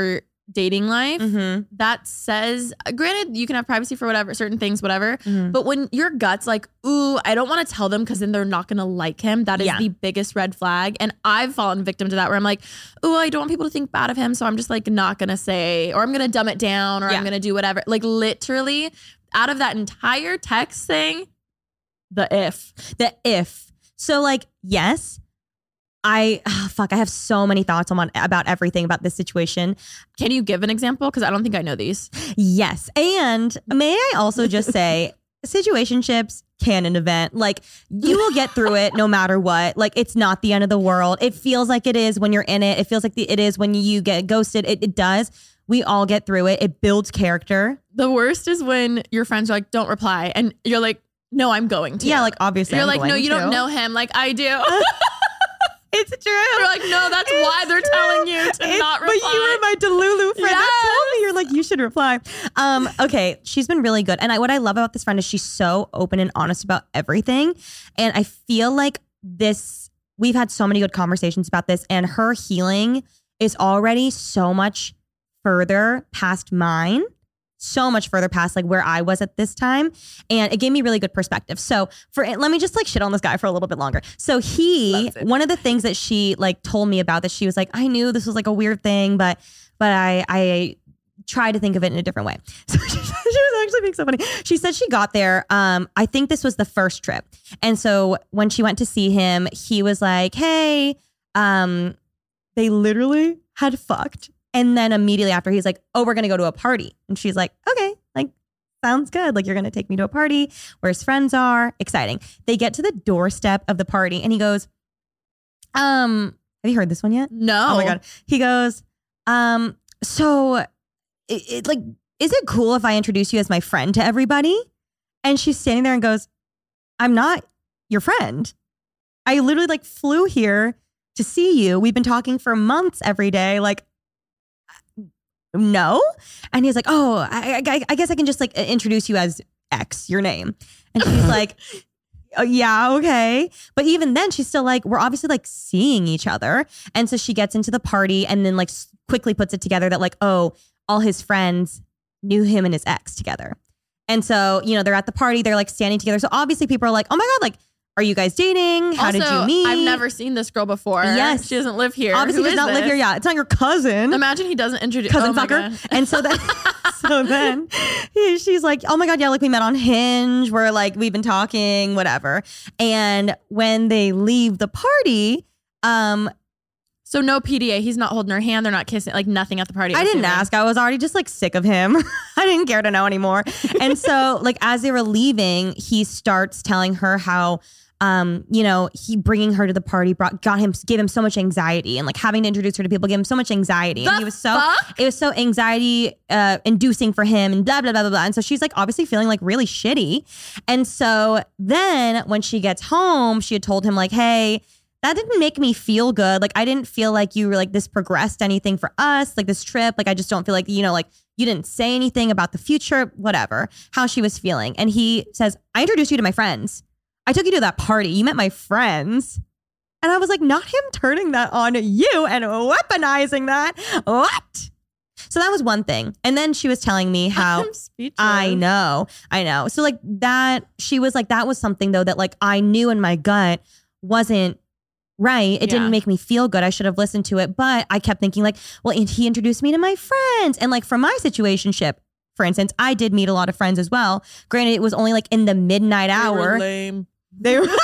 [SPEAKER 5] dating life
[SPEAKER 6] Mm-hmm.
[SPEAKER 5] that says, granted, you can have privacy for whatever, certain things, whatever.
[SPEAKER 6] Mm-hmm.
[SPEAKER 5] But when your gut's like, ooh, I don't want to tell them because then they're not going to like him. That is the biggest red flag. And I've fallen victim to that where I'm like, ooh, I don't want people to think bad of him. So I'm just like not going to say, or I'm going to dumb it down, or I'm going to do whatever. Like literally out of that entire text thing, the if. So like, yes. I have so many thoughts about everything about this situation. Can you give an example? Because I don't think I know these.
[SPEAKER 6] Yes. And may I also just say, situationships can an event. Like you will get through it no matter what. Like it's not the end of the world. It feels like it is when you're in it. It feels like it is when you get ghosted. It does. We all get through it. It builds character.
[SPEAKER 5] The worst is when your friends are like, don't reply. And you're like, no, I'm going to.
[SPEAKER 6] Yeah, like obviously
[SPEAKER 5] you're
[SPEAKER 6] I'm
[SPEAKER 5] like,
[SPEAKER 6] going
[SPEAKER 5] no, you
[SPEAKER 6] to.
[SPEAKER 5] don't know him like I do.
[SPEAKER 6] It's true.
[SPEAKER 5] You're like, no, that's why they're telling you to not reply.
[SPEAKER 6] But you were my Delulu friend that told me, you're like, you should reply. Okay, she's been really good. And what I love about this friend is she's so open and honest about everything. And I feel like we've had so many good conversations about this, and her healing is already so much further past mine. So much further past like where I was at this time. And it gave me really good perspective. So let me just like shit on this guy for a little bit longer. So one of the things that she like told me about that she was like, I knew this was like a weird thing, but I tried to think of it in a different way. So she was actually being so funny. She said she got there. I think this was the first trip. And so when she went to see him, he was like, hey, they literally had fucked. And then immediately after, he's like, oh, we're going to go to a party. And she's like, okay, like, sounds good. Like, you're going to take me to a party where his friends are. Exciting. They get to the doorstep of the party and he goes, have you heard this one yet?
[SPEAKER 5] No.
[SPEAKER 6] Oh my God. He goes, so like, is it cool if I introduce you as my friend to everybody? And she's standing there and goes, I'm not your friend. I literally like flew here to see you. We've been talking for months every day. Like, no. And he's like, oh, I guess I can just like introduce you as X, your name. And she's like, oh, yeah, okay. But even then she's still like, we're obviously like seeing each other. And so she gets into the party and then like quickly puts it together that like, oh, all his friends knew him and his ex together. And so, you know, they're at the party, they're like standing together. So obviously people are like, oh my God, like, are you guys dating? How did you meet?
[SPEAKER 5] I've never seen this girl before.
[SPEAKER 6] Yes.
[SPEAKER 5] She doesn't live here.
[SPEAKER 6] Obviously does not live here. Yeah. It's not your cousin.
[SPEAKER 5] Imagine he doesn't introduce
[SPEAKER 6] cousin fucker. And so then she's like, oh my God, yeah, like we met on Hinge. We're like, we've been talking, whatever. And when they leave the party,
[SPEAKER 5] so no PDA. He's not holding her hand. They're not kissing, like nothing at the party.
[SPEAKER 6] I didn't ask. I was already just like sick of him. I didn't care to know anymore. And so like as they were leaving, he starts telling her how, you know, he bringing her to the party gave him so much anxiety, and like having to introduce her to people gave him so much anxiety. And it was so anxiety inducing for him and blah, blah, blah, blah, blah. And so she's like obviously feeling like really shitty. And so then when she gets home, she had told him like, hey, that didn't make me feel good. Like, I didn't feel like you were like this progressed anything for us, like this trip. Like, I just don't feel like, you know, like you didn't say anything about the future, whatever, how she was feeling. And he says, I introduced you to my friends. I took you to that party. You met my friends. And I was like, not him turning that on you and weaponizing that. What? So that was one thing. And then she was telling me how
[SPEAKER 5] I'm speechless.
[SPEAKER 6] I know. So like that, she was like, that was something though that like I knew in my gut wasn't right. It didn't make me feel good. I should have listened to it. But I kept thinking like, well, and he introduced me to my friends. And like from my situationship, for instance, I did meet a lot of friends as well. Granted, it was only like in the midnight hour.
[SPEAKER 5] Lame.
[SPEAKER 6] They were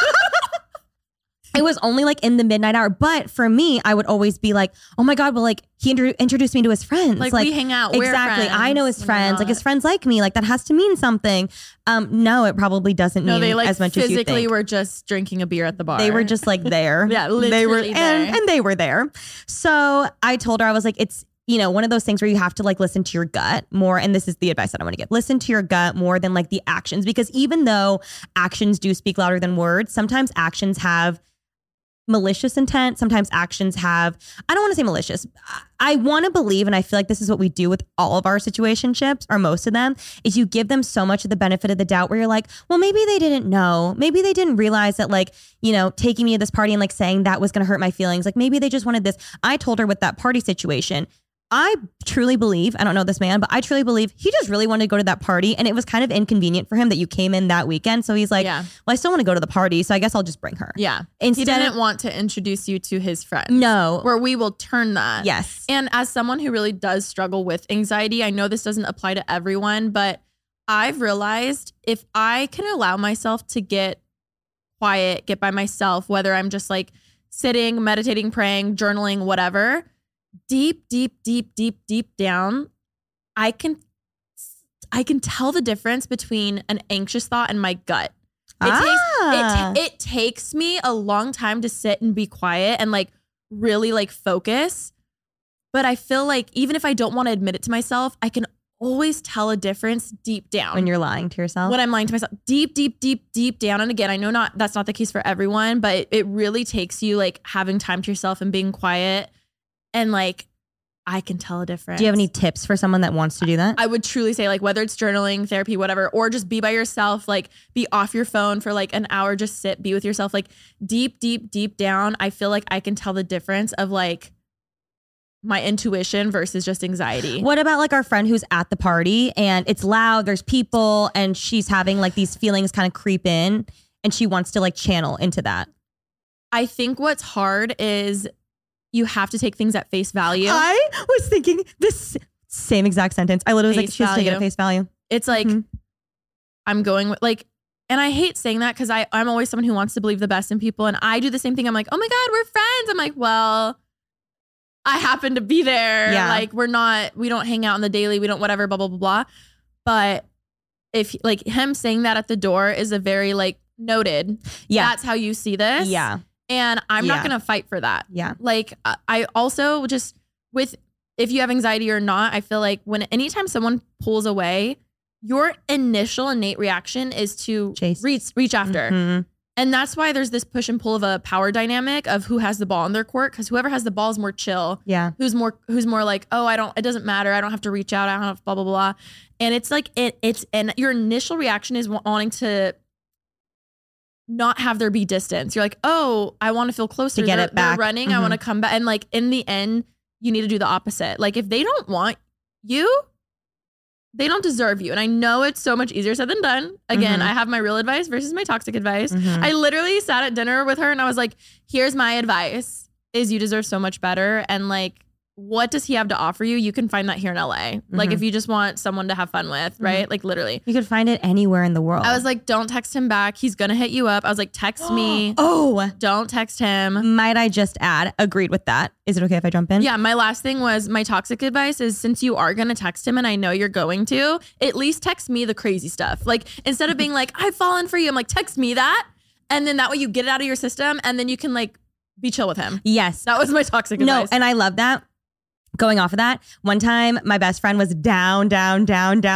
[SPEAKER 6] it was only like in the midnight hour. But for me, I would always be like, oh my God, well, like he introduced me to his friends.
[SPEAKER 5] Like we hang out.
[SPEAKER 6] Exactly. I know his friends. Like his friends like me. Like that has to mean something. No, it probably doesn't mean
[SPEAKER 5] they like
[SPEAKER 6] as much as you think.
[SPEAKER 5] Physically were just drinking a beer at the bar.
[SPEAKER 6] They were just like there.
[SPEAKER 5] Yeah, literally
[SPEAKER 6] they were,
[SPEAKER 5] there.
[SPEAKER 6] And they were there. So I told her, I was like, it's, you know, one of those things where you have to like listen to your gut more. And this is the advice that I want to give. Listen to your gut more than like the actions, because even though actions do speak louder than words, sometimes actions have malicious intent. Sometimes actions have, I don't want to say malicious. I want to believe, and I feel like this is what we do with all of our situationships, or most of them, is you give them so much of the benefit of the doubt where you're like, well, maybe they didn't know. Maybe they didn't realize that like, you know, taking me to this party and like saying that was going to hurt my feelings. Like maybe they just wanted this. I told her with that party situation, I truly believe, I don't know this man, but I truly believe he just really wanted to go to that party, and it was kind of inconvenient for him that you came in that weekend. So he's like, well, I still want to go to the party, so I guess I'll just bring her.
[SPEAKER 5] Yeah.
[SPEAKER 6] Instead
[SPEAKER 5] he didn't want to introduce you to his friends.
[SPEAKER 6] No.
[SPEAKER 5] Where we will turn that.
[SPEAKER 6] Yes.
[SPEAKER 5] And as someone who really does struggle with anxiety, I know this doesn't apply to everyone, but I've realized if I can allow myself to get quiet, get by myself, whether I'm just like sitting, meditating, praying, journaling, whatever, deep down, I can tell the difference between an anxious thought and my gut. It takes me a long time to sit and be quiet and like really like focus. But I feel like even if I don't want to admit it to myself, I can always tell a difference deep down.
[SPEAKER 6] When you're lying to yourself?
[SPEAKER 5] When I'm lying to myself, deep down. And again, I know that's not the case for everyone, but it really takes you like having time to yourself and being quiet. And like, I can tell a difference.
[SPEAKER 6] Do you have any tips for someone that wants to do that?
[SPEAKER 5] I would truly say like whether it's journaling, therapy, whatever, or just be by yourself, like be off your phone for like an hour, just sit, be with yourself, like deep down. I feel like I can tell the difference of like my intuition versus just anxiety.
[SPEAKER 6] What about like our friend who's at the party and it's loud, there's people, and she's having like these feelings kind of creep in and she wants to like channel into that?
[SPEAKER 5] I think what's hard is you have to take things at face value.
[SPEAKER 6] I was thinking this same exact sentence. I literally was like, she has to take it at face value.
[SPEAKER 5] It's like, I'm going with like, and I hate saying that because I'm always someone who wants to believe the best in people. And I do the same thing. I'm like, oh my God, we're friends. I'm like, well, I happen to be there.
[SPEAKER 6] Yeah.
[SPEAKER 5] Like we don't hang out on the daily. We don't whatever, blah, blah, blah, blah. But if like him saying that at the door is a very like noted.
[SPEAKER 6] Yeah.
[SPEAKER 5] That's how you see this.
[SPEAKER 6] Yeah.
[SPEAKER 5] And I'm not going to fight for that.
[SPEAKER 6] Yeah.
[SPEAKER 5] Like I also just with, if you have anxiety or not, I feel like anytime someone pulls away, your initial innate reaction is to
[SPEAKER 6] chase,
[SPEAKER 5] reach after.
[SPEAKER 6] Mm-hmm.
[SPEAKER 5] And that's why there's this push and pull of a power dynamic of who has the ball in their court. Cause whoever has the ball is more chill.
[SPEAKER 6] Yeah.
[SPEAKER 5] Who's more like, oh, it doesn't matter. I don't have to reach out. I don't have blah, blah, blah. And it's like, and your initial reaction is wanting to not have there be distance. You're like, oh, I want to feel closer.
[SPEAKER 6] To get it back.
[SPEAKER 5] They're running. I want to come back. And like in the end, you need to do the opposite. Like if they don't want you, they don't deserve you. And I know it's so much easier said than done. Again, I have my real advice versus my toxic advice. I literally sat at dinner with her and I was like, here's my advice is you deserve so much better. And like, what does he have to offer you? You can find that here in LA. Like if you just want someone to have fun with, right? Like literally.
[SPEAKER 6] You could find it anywhere in the world.
[SPEAKER 5] I was like, don't text him back. He's going to hit you up. I was like, text me.
[SPEAKER 6] Oh,
[SPEAKER 5] don't text him.
[SPEAKER 6] Might I just add, agreed with that. Is it okay if I jump in?
[SPEAKER 5] Yeah. My last thing was my toxic advice is since you are going to text him and I know you're going to, at least text me the crazy stuff. Like instead of being like, I've fallen for you. I'm like, text me that. And then that way you get it out of your system and then you can like be chill with him.
[SPEAKER 6] Yes.
[SPEAKER 5] That was my toxic advice.
[SPEAKER 6] No, and I love that. Going off of that, one time my best friend was down bad.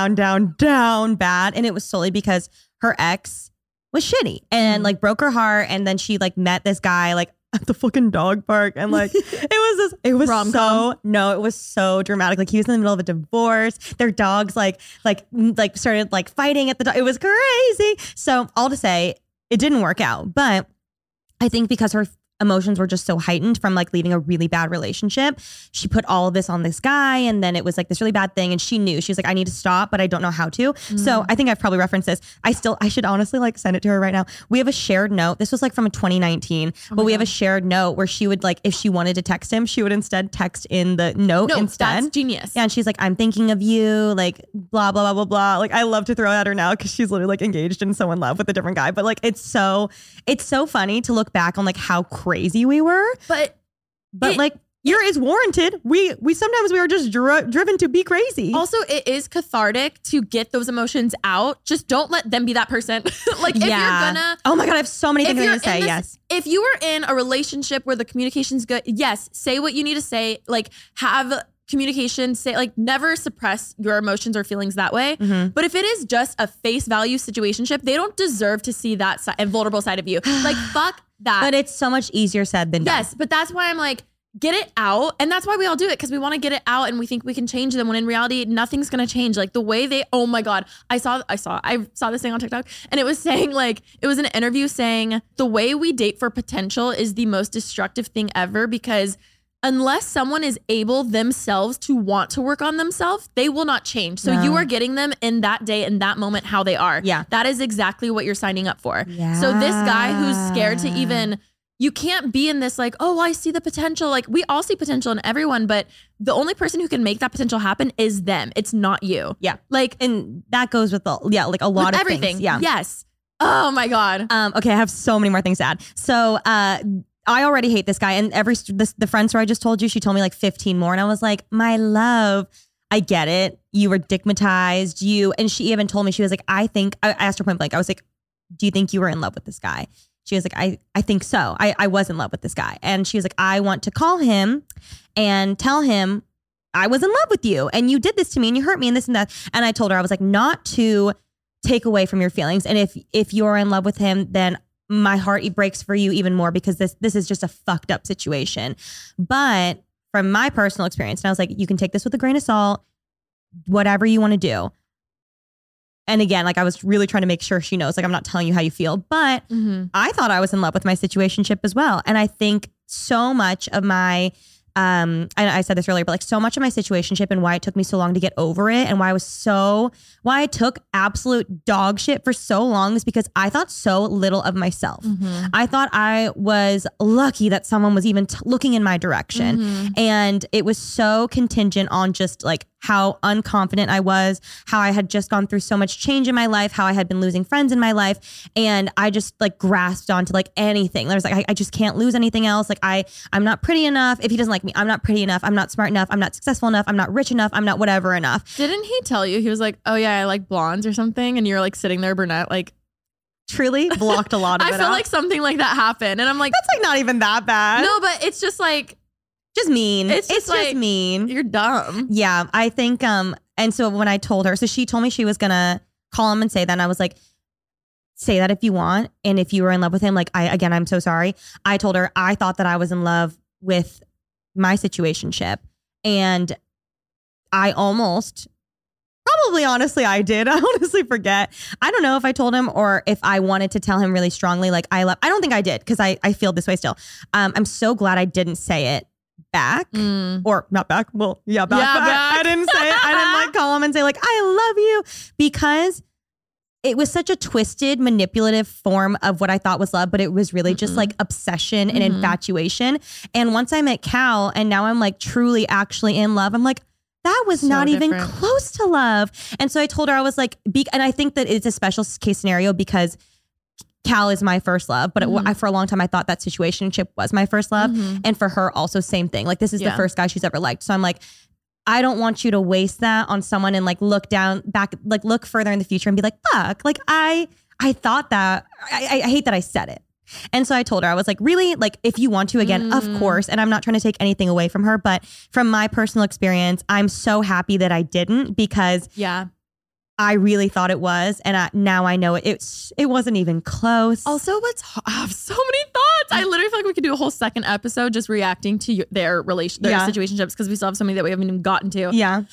[SPEAKER 6] And it was solely because her ex was shitty and like broke her heart. And then she like met this guy like at the fucking dog park. And like, it was so dramatic. Like he was in the middle of a divorce. Their dogs like started like fighting at the dog. It was crazy. So all to say, it didn't work out. But I think because her emotions were just so heightened from like leaving a really bad relationship, she put all of this on this guy, and then it was like this really bad thing, and she knew, she was like, I need to stop, but I don't know how to. So I think I've probably referenced this. I should honestly like send it to her right now. We have a shared note. This was like from 2019, but we have a shared note where she would like, if she wanted to text him, she would instead text in the note instead.
[SPEAKER 5] That's genius.
[SPEAKER 6] Yeah, and she's like, I'm thinking of you, like blah blah blah blah blah. Like I love to throw at her now because she's literally like engaged and so in love with a different guy. But like it's so funny to look back on like how crazy we were, but like is warranted. We sometimes we are just driven to be crazy.
[SPEAKER 5] Also, it is cathartic to get those emotions out. Just don't let them be that person. Like if you're gonna,
[SPEAKER 6] oh my God, I have so many things I'm gonna say. Yes,
[SPEAKER 5] if you are in a relationship where the communication's good, yes, say what you need to say. Like have communication, say like never suppress your emotions or feelings that way. But if it is just a face value situationship, they don't deserve to see that vulnerable side of you. Like fuck that.
[SPEAKER 6] But it's so much easier said than done.
[SPEAKER 5] Yes, but that's why I'm like, get it out. And that's why we all do it, because we want to get it out and we think we can change them, when in reality, nothing's going to change. Like the way oh my God, I saw this thing on TikTok, and it was saying like, it was an interview saying the way we date for potential is the most destructive thing ever, because unless someone is able themselves to want to work on themselves, they will not change. So you are getting them in that day, in that moment, how they are.
[SPEAKER 6] Yeah.
[SPEAKER 5] That is exactly what you're signing up for.
[SPEAKER 6] Yeah.
[SPEAKER 5] So this guy who's scared to even, you can't be in this like, oh, I see the potential. Like we all see potential in everyone, but the only person who can make that potential happen is them. It's not you.
[SPEAKER 6] Yeah.
[SPEAKER 5] Like,
[SPEAKER 6] And that goes with like a lot of
[SPEAKER 5] everything.
[SPEAKER 6] things. Yeah.
[SPEAKER 5] Yes. Oh my God.
[SPEAKER 6] Okay, I have so many more things to add. So I already hate this guy, and the friend story I just told you, she told me like 15 more, and I was like, my love, I get it. You were stigmatized. And she even told me, she was like, I asked her point blank. I was like, do you think you were in love with this guy? She was like, I think so. I was in love with this guy. And she was like, I want to call him and tell him I was in love with you and you did this to me and you hurt me and this and that. And I told her, I was like, not to take away from your feelings. And if you're in love with him, then my heart breaks for you even more because this is just a fucked up situation. But from my personal experience, and I was like, you can take this with a grain of salt, whatever you want to do. And again, like I was really trying to make sure she knows, like I'm not telling you how you feel, but I thought I was in love with my situationship as well. And I think so much of my, and I said this earlier, but like so much of my situationship and why it took me so long to get over it and why I took absolute dog shit for so long is because I thought so little of myself. I thought I was lucky that someone was even looking in my direction. And it was so contingent on just like how unconfident I was, how I had just gone through so much change in my life, how I had been losing friends in my life. And I just like grasped onto like anything. There was like, I just can't lose anything else. Like I'm not pretty enough. If he doesn't like me, I'm not pretty enough. I'm not smart enough. I'm not successful enough. I'm not rich enough. I'm not whatever enough.
[SPEAKER 5] Didn't he tell you? He was like, oh yeah, I like blondes or something. And you're like sitting there brunette, like
[SPEAKER 6] truly blocked a lot of it
[SPEAKER 5] I feel
[SPEAKER 6] out.
[SPEAKER 5] like something like that happened. And I'm like,
[SPEAKER 6] that's like not even that bad.
[SPEAKER 5] no, but it's just like,
[SPEAKER 6] just mean.
[SPEAKER 5] It's just like,
[SPEAKER 6] mean.
[SPEAKER 5] You're dumb.
[SPEAKER 6] Yeah, I think, and so when I told her, so she told me she was gonna call him and say that, and I was like, say that if you want, and if you were in love with him, like I'm so sorry. I told her I thought that I was in love with my situationship, and I honestly, I did. I honestly forget. I don't know if I told him or if I wanted to tell him really strongly, like I don't think I did because I feel this way still. I'm so glad I didn't say it back or not back. Well, yeah, back.
[SPEAKER 5] Yeah,
[SPEAKER 6] but
[SPEAKER 5] back.
[SPEAKER 6] I didn't say it. I didn't like call him and say like, I love you, because it was such a twisted, manipulative form of what I thought was love, but it was really just like obsession and infatuation. And once I met Cal and now I'm like truly actually in love, I'm like, that was
[SPEAKER 5] So
[SPEAKER 6] not even
[SPEAKER 5] different.
[SPEAKER 6] close to love. And so I told her, I was like, and I think that it's a special case scenario because Cal is my first love, but for a long time I thought that situationship was my first love. And for her also same thing. Like this is the first guy she's ever liked. So I'm like, I don't want you to waste that on someone and like look further in the future and be like, fuck, like I thought that, I hate that I said it. And so I told her, I was like, really, like if you want to, again, of course, and I'm not trying to take anything away from her, but from my personal experience, I'm so happy that I didn't, because I really thought it was, and now I know it wasn't even close.
[SPEAKER 5] Also, I have so many thoughts. I literally feel like we could do a whole second episode just reacting to their situationships, because we still have so many that we haven't even gotten to.
[SPEAKER 6] Yeah.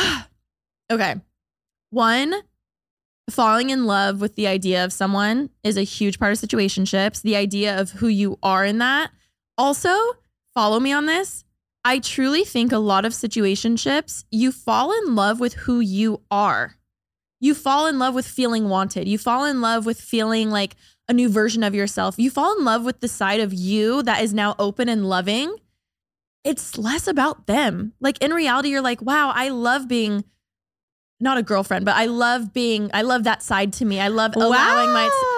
[SPEAKER 5] Okay. One, falling in love with the idea of someone is a huge part of situationships. The idea of who you are in that. Also, follow me on this. I truly think a lot of situationships, you fall in love with who you are. You fall in love with feeling wanted. You fall in love with feeling like a new version of yourself. You fall in love with the side of you that is now open and loving. It's less about them. Like in reality, you're like, wow, I love being not a girlfriend, but I love that side to me. I love allowing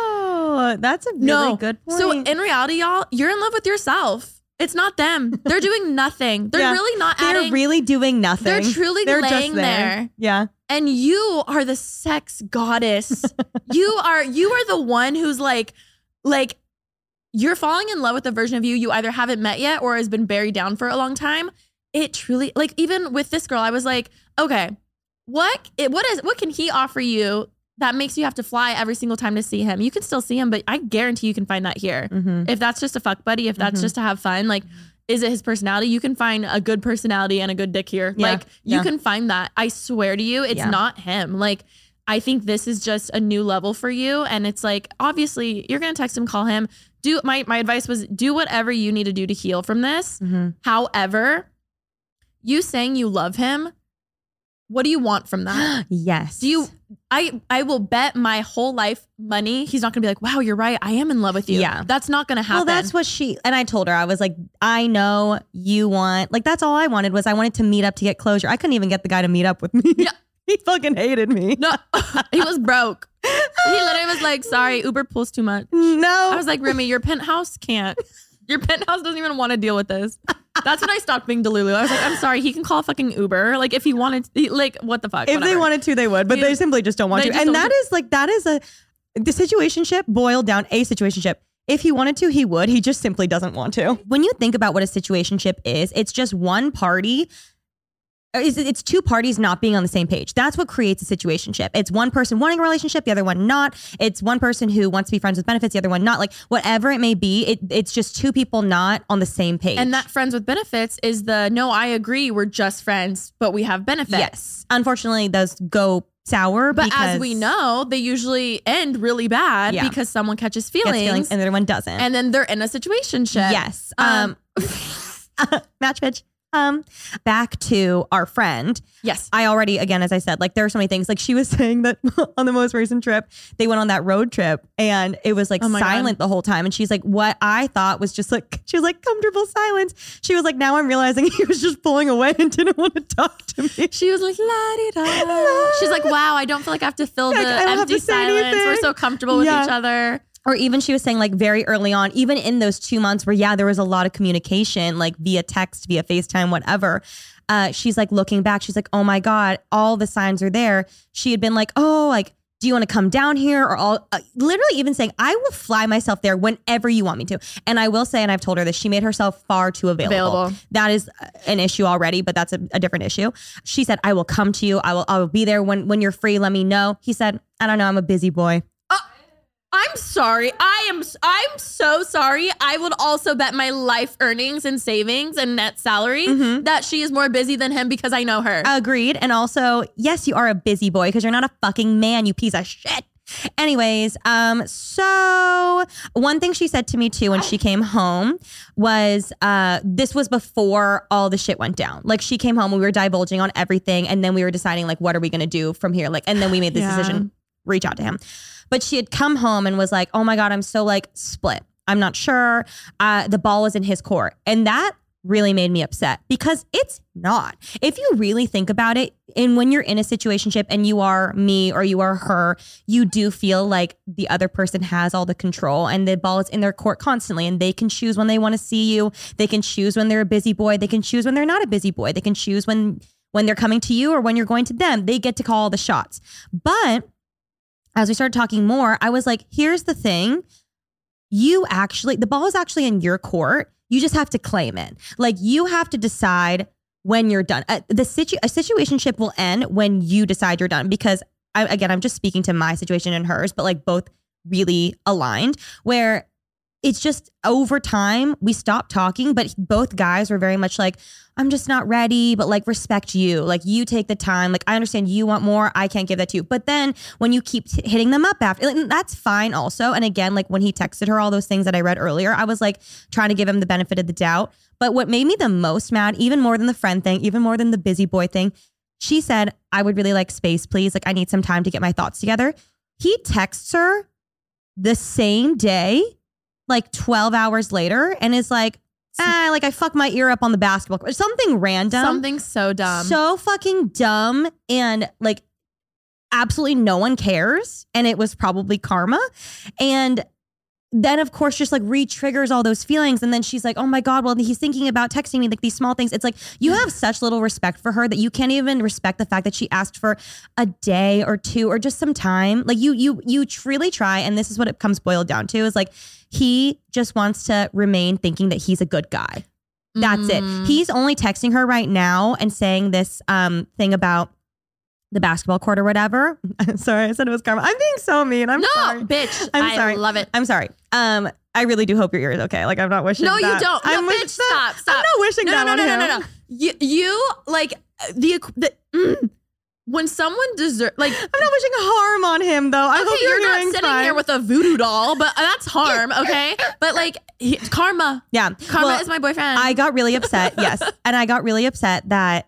[SPEAKER 6] That's a really good point.
[SPEAKER 5] So in reality, y'all, you're in love with yourself. It's not them. They're doing nothing. They're really not adding.
[SPEAKER 6] They're really doing nothing.
[SPEAKER 5] They're truly laying
[SPEAKER 6] just
[SPEAKER 5] there.
[SPEAKER 6] Yeah.
[SPEAKER 5] And you are the sex goddess. you are the one who's like you're falling in love with the version of you either haven't met yet or has been buried down for a long time. It truly, like even with this girl, I was like, okay, what can he offer you that makes you have to fly every single time to see him? You can still see him, but I guarantee you can find that here. If that's just a fuck buddy, if that's just to have fun, like, is it his personality? You can find a good personality and a good dick here.
[SPEAKER 6] Yeah.
[SPEAKER 5] Like you can find that. I swear to you, it's not him. Like I think this is just a new level for you. And it's like, obviously you're going to text him, call him. My advice was do whatever you need to do to heal from this. However, you saying you love him, what do you want from that?
[SPEAKER 6] Yes.
[SPEAKER 5] I will bet my whole life money he's not gonna be like, wow, you're right, I am in love with you.
[SPEAKER 6] Yeah.
[SPEAKER 5] That's not gonna happen.
[SPEAKER 6] Well, that's what and I told her, I was like, I know you want, like, that's all I wanted was I wanted to meet up to get closure. I couldn't even get the guy to meet up with me.
[SPEAKER 5] Yeah.
[SPEAKER 6] He fucking hated me.
[SPEAKER 5] No, he was broke. He literally was like, sorry, Uber pulls too much.
[SPEAKER 6] No.
[SPEAKER 5] I was like, Remy, your penthouse can't. Your penthouse doesn't even want to deal with this. That's when I stopped being Delulu. I was like, I'm sorry, he can call a fucking Uber. Like, if he wanted to, like, what the fuck?
[SPEAKER 6] If
[SPEAKER 5] Whatever.
[SPEAKER 6] they wanted to, they would, but they simply just don't want to. And that is the situationship boiled down a situationship. If he wanted to, he would. He just simply doesn't want to. When you think about what a situationship is, it's just one party. It's two parties not being on the same page. That's what creates a situationship. It's one person wanting a relationship, the other one not. It's one person who wants to be friends with benefits, the other one not. Like, whatever it may be, it's just two people not on the same page.
[SPEAKER 5] And that friends with benefits is no, I agree, we're just friends, but we have benefits.
[SPEAKER 6] Yes. Unfortunately, those go sour.
[SPEAKER 5] But as we know, they usually end really bad because someone catches feelings
[SPEAKER 6] and the other one doesn't.
[SPEAKER 5] And then they're in a situationship.
[SPEAKER 6] Yes. Match bitch. Back to our friend.
[SPEAKER 5] Yes.
[SPEAKER 6] I already, again, as I said, like, there are so many things. Like, she was saying that on the most recent trip, they went on that road trip and it was like silent the whole time. And she's like, what I thought was just like, she was like, comfortable silence. She was like, now I'm realizing he was just pulling away and didn't want to talk to me.
[SPEAKER 5] She was like, la-di-da. She's like, wow, I don't feel like I have to fill the empty silence.
[SPEAKER 6] Anything.
[SPEAKER 5] We're so comfortable with each other.
[SPEAKER 6] Or even she was saying, like, very early on, even in those 2 months where, there was a lot of communication, like via text, via FaceTime, whatever. She's like, looking back, she's like, oh my God, all the signs are there. She had been like, oh, like, do you want to come down here? Or literally even saying, I will fly myself there whenever you want me to. And I will say, and I've told her this, she made herself far too available. That is an issue already, but that's a different issue. She said, I will come to you. I will be there when you're free. Let me know. He said, I don't know. I'm a busy boy.
[SPEAKER 5] I'm sorry. I'm so sorry. I would also bet my life earnings and savings and net salary that she is more busy than him because I know her.
[SPEAKER 6] Agreed. And also, yes, you are a busy boy because you're not a fucking man, you piece of shit. Anyways, so one thing she said to me too when she came home was, this was before all the shit went down. Like, she came home, we were divulging on everything, and then we were deciding, like, what are we going to do from here? Like, and then we made this decision, reach out to him. But she had come home and was like, oh my God, I'm so like split. I'm not sure. The ball is in his court. And that really made me upset because it's not. If you really think about it, and when you're in a situationship and you are me or you are her, you do feel like the other person has all the control and the ball is in their court constantly, and they can choose when they want to see you. They can choose when they're a busy boy. They can choose when they're not a busy boy. They can choose when they're coming to you or when you're going to them. They get to call all the shots. But as we started talking more, I was like, here's the thing. The ball is actually in your court. You just have to claim it. Like, you have to decide when you're done. A situationship will end when you decide you're done, because I'm just speaking to my situation and hers, but like both really aligned, where it's just over time we stopped talking, but both guys were very much like, I'm just not ready, but like, respect you. Like, you take the time. Like, I understand you want more. I can't give that to you. But then when you keep hitting them up after, like, that's fine also. And again, like when he texted her all those things that I read earlier, I was like trying to give him the benefit of the doubt. But what made me the most mad, even more than the friend thing, even more than the busy boy thing, she said, I would really like space, please. Like, I need some time to get my thoughts together. He texts her the same day, like 12 hours later, and is like, like, I fucked my ear up on the basketball court. Something random.
[SPEAKER 5] Something so dumb.
[SPEAKER 6] So fucking dumb. And like, absolutely no one cares. And it was probably karma. And then, of course, just like re-triggers all those feelings. And then she's like, oh my God, well, he's thinking about texting me, like these small things. It's like, you have such little respect for her that you can't even respect the fact that she asked for a day or two or just some time. Like, you really try. And this is what it comes boiled down to, is like, he just wants to remain thinking that he's a good guy. That's it. He's only texting her right now and saying this thing about the basketball court or whatever. Sorry, I said it was karma. I'm being so mean. I'm sorry.
[SPEAKER 5] No, bitch.
[SPEAKER 6] I'm sorry.
[SPEAKER 5] I love it.
[SPEAKER 6] I'm sorry. I really do hope your ear is okay. Like, I'm not wishing that.
[SPEAKER 5] No, you don't. No, bitch, stop.
[SPEAKER 6] I'm not wishing that on him.
[SPEAKER 5] No. You like when someone deserves, like,
[SPEAKER 6] I'm not wishing harm on him, though. I hope
[SPEAKER 5] you're not
[SPEAKER 6] doing
[SPEAKER 5] sitting
[SPEAKER 6] fine.
[SPEAKER 5] here with a voodoo doll, but that's harm, okay? But like, karma.
[SPEAKER 6] Yeah.
[SPEAKER 5] Karma is my boyfriend.
[SPEAKER 6] I got really upset. Yes. And I got really upset that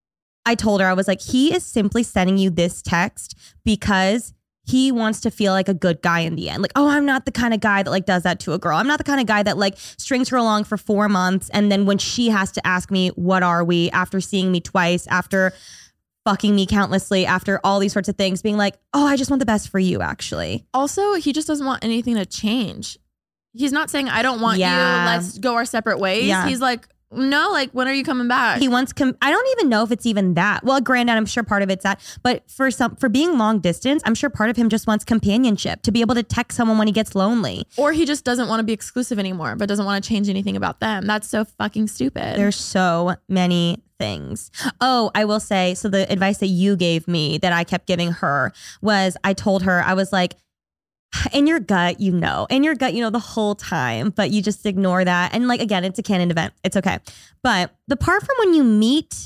[SPEAKER 6] I told her, I was like, he is simply sending you this text because he wants to feel like a good guy in the end. Like, oh, I'm not the kind of guy that like does that to a girl. I'm not the kind of guy that like strings her along for 4 months. And then when she has to ask me, what are we, after seeing me twice, after fucking me countlessly, after all these sorts of things, being like, oh, I just want the best for you, actually.
[SPEAKER 5] Also, he just doesn't want anything to change. He's not saying, I don't want you, let's go our separate ways.
[SPEAKER 6] Yeah.
[SPEAKER 5] He's like, no, like, when are you coming back?
[SPEAKER 6] He wants, I don't even know if it's even that. Well, granted, I'm sure part of it's that, but for being long distance, I'm sure part of him just wants companionship, to be able to text someone when he gets lonely.
[SPEAKER 5] Or he just doesn't want to be exclusive anymore, but doesn't want to change anything about them. That's so fucking stupid.
[SPEAKER 6] There's so many things. Oh, I will say, so the advice that you gave me that I kept giving her was, I told her, I was like, in your gut, you know the whole time, but you just ignore that. And like, again, it's a canon event. It's okay. But the part from when you meet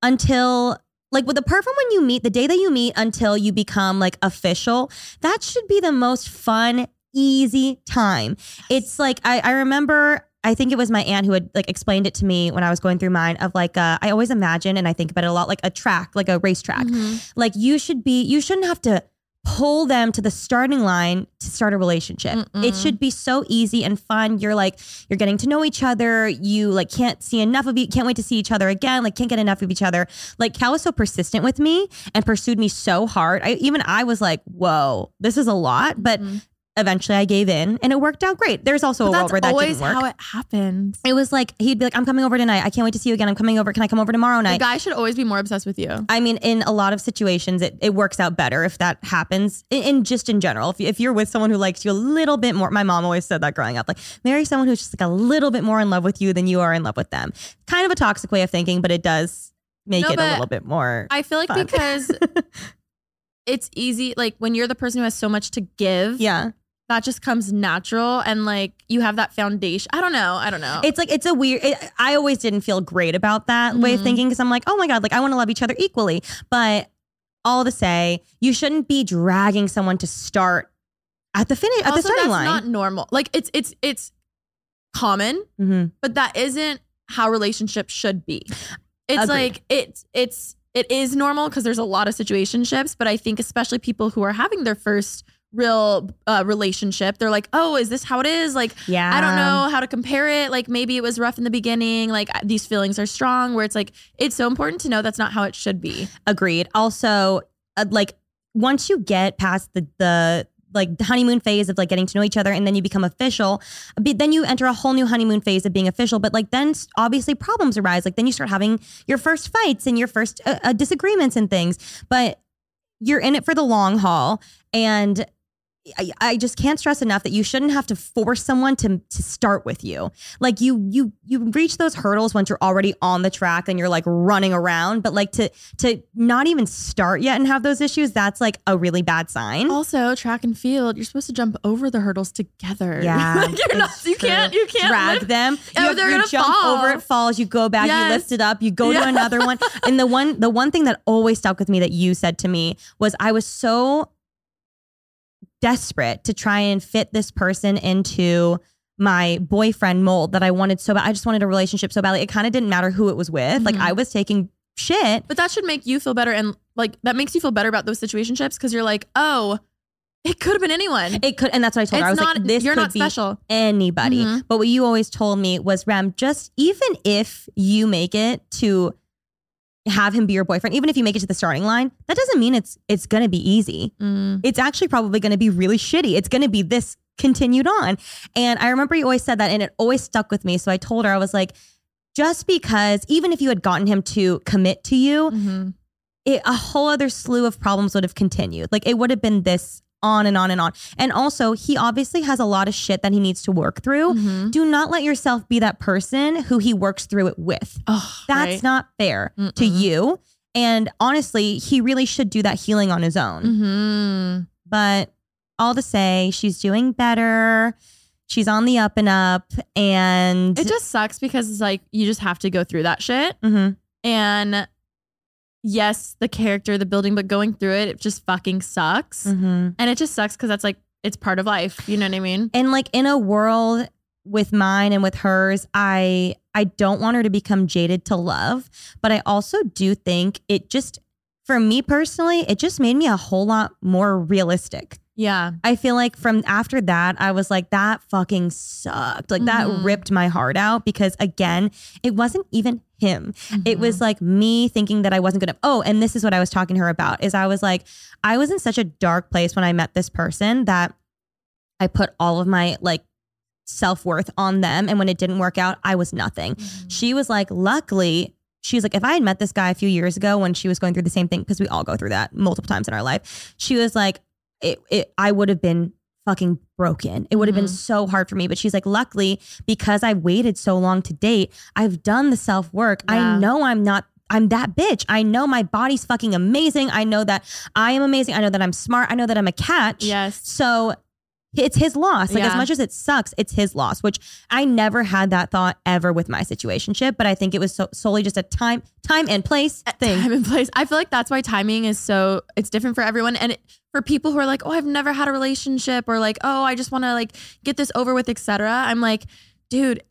[SPEAKER 6] until like with the part from when you meet, the day that you meet until you become like official, that should be the most fun, easy time. It's like, I remember, I think it was my aunt who had like explained it to me when I was going through mine of like, I always imagine, and I think about it a lot, like a track, like a racetrack. Like you shouldn't have to pull them to the starting line to start a relationship. It should be so easy and fun. You're getting to know each other. You like can't wait to see each other again. Like can't get enough of each other. Like Cal was so persistent with me and pursued me so hard. I was like, whoa, this is a lot. But eventually I gave in and it worked out great. There's also a world where that didn't work.
[SPEAKER 5] That's always how it happens.
[SPEAKER 6] It was like, he'd be like, I'm coming over tonight. I can't wait to see you again. I'm coming over. Can I come over tomorrow night?
[SPEAKER 5] The guy should always be more obsessed with you.
[SPEAKER 6] I mean, in a lot of situations, it works out better if that happens. In general, if you're with someone who likes you a little bit more, my mom always said that growing up, like marry someone who's just like a little bit more in love with you than you are in love with them. Kind of a toxic way of thinking, but it does make it a little bit more
[SPEAKER 5] I feel like
[SPEAKER 6] fun.
[SPEAKER 5] Because it's easy, like when you're the person who has so much to give.
[SPEAKER 6] Yeah.
[SPEAKER 5] That just comes natural and like you have that foundation. I don't know.
[SPEAKER 6] It's like, it's a weird, I always didn't feel great about that way of thinking because I'm like, oh my God, like I want to love each other equally. But all to say, you shouldn't be dragging someone to start at the finish, at the starting line.
[SPEAKER 5] That's not normal. Like it's common, but that isn't how relationships should be. It's
[SPEAKER 6] Agreed.
[SPEAKER 5] like, it is normal because there's a lot of situationships, but I think especially people who are having their first real relationship, they're like, oh, is this how it is? Like,
[SPEAKER 6] yeah,
[SPEAKER 5] I don't know how to compare it. Like maybe it was rough in the beginning. Like these feelings are strong, where it's like, it's so important to know that's not how it should be.
[SPEAKER 6] Agreed. Also, like once you get past the like the honeymoon phase of like getting to know each other and then you become official, then you enter a whole new honeymoon phase of being official. But like then obviously problems arise. Like then you start having your first fights and your first disagreements and things, but you're in it for the long haul. And I just can't stress enough that you shouldn't have to force someone to start with you. Like you reach those hurdles once you're already on the track and you're like running around, but like to not even start yet and have those issues, that's like a really bad sign.
[SPEAKER 5] Also, track and field, you're supposed to jump over the hurdles together.
[SPEAKER 6] Yeah,
[SPEAKER 5] you can't
[SPEAKER 6] drag them.
[SPEAKER 5] Oh, they're gonna
[SPEAKER 6] jump
[SPEAKER 5] fall.
[SPEAKER 6] over, it falls. You go back, you lift it up, you go to another one. And the one thing that always stuck with me that you said to me was, I was so desperate to try and fit this person into my boyfriend mold that I wanted so bad. I just wanted a relationship so badly. It kind of didn't matter who it was with. Like I was taking shit.
[SPEAKER 5] But that should make you feel better. And like that makes you feel better about those situationships because you're like, oh, it could have been anyone.
[SPEAKER 6] It could. And that's what I told her. I was like, this
[SPEAKER 5] you're
[SPEAKER 6] could
[SPEAKER 5] not
[SPEAKER 6] be
[SPEAKER 5] special.
[SPEAKER 6] Anybody. But what you always told me was, Rem, just even if you make it to have him be your boyfriend, even if you make it to the starting line, that doesn't mean it's going to be easy. It's actually probably going to be really shitty. It's going to be this continued on. And I remember you always said that and it always stuck with me. So I told her, I was like, just because even if you had gotten him to commit to you, a whole other slew of problems would have continued. Like it would have been this on and on and on. And also he obviously has a lot of shit that he needs to work through. Do not let yourself be that person who he works through it with. That's not fair to you. And honestly, he really should do that healing on his own. But all to say, she's doing better. She's on the up and up. And
[SPEAKER 5] it just sucks because it's like, you just have to go through that shit. And yes, the character, the building, but going through it just fucking sucks.
[SPEAKER 6] Mm-hmm.
[SPEAKER 5] And it just sucks because that's like, it's part of life. You know what I mean?
[SPEAKER 6] And like in a world with mine and with hers, I don't want her to become jaded to love, but I also do think it just, for me personally, it just made me a whole lot more realistic.
[SPEAKER 5] Yeah.
[SPEAKER 6] I feel like from after that, I was like, that fucking sucked. Like that ripped my heart out because again, it wasn't even him. It was like me thinking that I wasn't good. Oh, and this is what I was talking to her about is I was like, I was in such a dark place when I met this person that I put all of my like self-worth on them. And when it didn't work out, I was nothing. She was like, luckily, she's like, if I had met this guy a few years ago when she was going through the same thing, because we all go through that multiple times in our life, she was like, I would have been fucking broken. It would have been so hard for me. But she's like, luckily, because I waited so long to date, I've done the self-work.
[SPEAKER 5] Yeah.
[SPEAKER 6] I know I'm that bitch. I know my body's fucking amazing. I know that I am amazing. I know that I'm smart. I know that I'm a catch.
[SPEAKER 5] Yes.
[SPEAKER 6] So it's his loss. Like
[SPEAKER 5] Yeah.
[SPEAKER 6] as much as it sucks, it's his loss, which I never had that thought ever with my situationship. But I think it was solely just a time and place thing.
[SPEAKER 5] Time and place. I feel like that's why timing is so, it's different for everyone. And for people who are like, oh, I've never had a relationship, or like, oh, I just want to like get this over with, etc. I'm like, dude,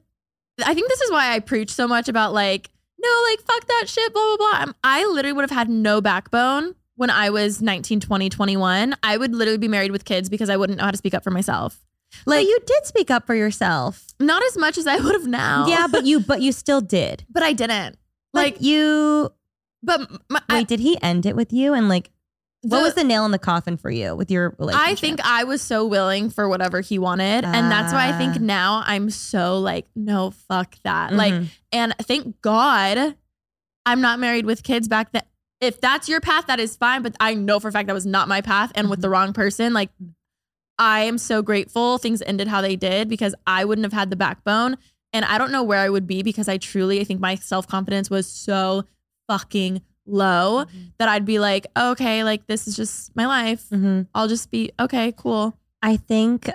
[SPEAKER 5] I think this is why I preach so much about like, no, like fuck that shit, blah, blah, blah. I literally would have had no backbone when I was 19, 20, 21. I would literally be married with kids because I wouldn't know how to speak up for myself.
[SPEAKER 6] Like, but you did speak up for yourself.
[SPEAKER 5] Not as much as I would have now.
[SPEAKER 6] Yeah, but you still did.
[SPEAKER 5] But I didn't.
[SPEAKER 6] Like you.
[SPEAKER 5] But
[SPEAKER 6] wait, did he end it with you? And like, what was the nail in the coffin for you with your relationship?
[SPEAKER 5] I think I was so willing for whatever he wanted. And that's why I think now I'm so like, no, fuck that. Like, and thank God I'm not married with kids back then. If that's your path, that is fine. But I know for a fact that was not my path. And with the wrong person, like, I am so grateful things ended how they did because I wouldn't have had the backbone. And I don't know where I would be because I think my self-confidence was so fucking low that I'd be like, oh, okay, like this is just my life. I'll just be okay, cool.
[SPEAKER 6] I think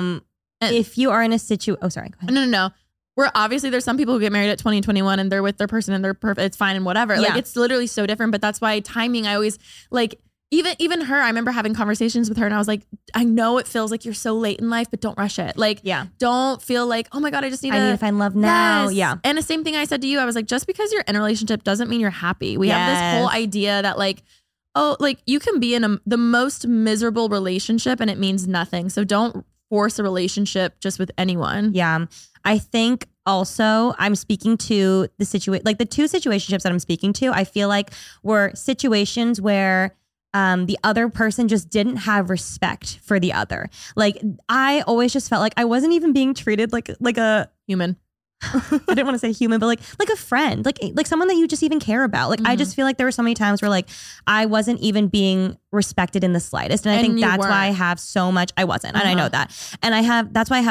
[SPEAKER 6] if you are in a situation, oh, sorry, go ahead.
[SPEAKER 5] No. We're obviously, there's some people who get married at 20 and 21 and they're with their person and they're perfect. It's fine and whatever. Like it's literally so different. But that's why timing, I always like, even her, I remember having conversations with her and I was like, I know it feels like you're so late in life, but don't rush it. Like, don't feel like, oh my God, I need to
[SPEAKER 6] find love now.
[SPEAKER 5] Yes.
[SPEAKER 6] Yeah.
[SPEAKER 5] And the same thing I said to you, I was like, just because you're in a relationship doesn't mean you're happy. We have this whole idea that like, oh, like you can be in the most miserable relationship and it means nothing. So don't force a relationship just with anyone.
[SPEAKER 6] Yeah. I think also I'm speaking to the situation, like the two situationships that I'm speaking to, I feel like were situations where the other person just didn't have respect for the other. Like I always just felt like I wasn't even being treated like a
[SPEAKER 5] human.
[SPEAKER 6] I didn't want to say human, but like a friend, like someone that you just even care about. Like I just feel like there were so many times where like I wasn't even being respected in the slightest. And I think that's why I have so much, I wasn't, and I know that. And that's why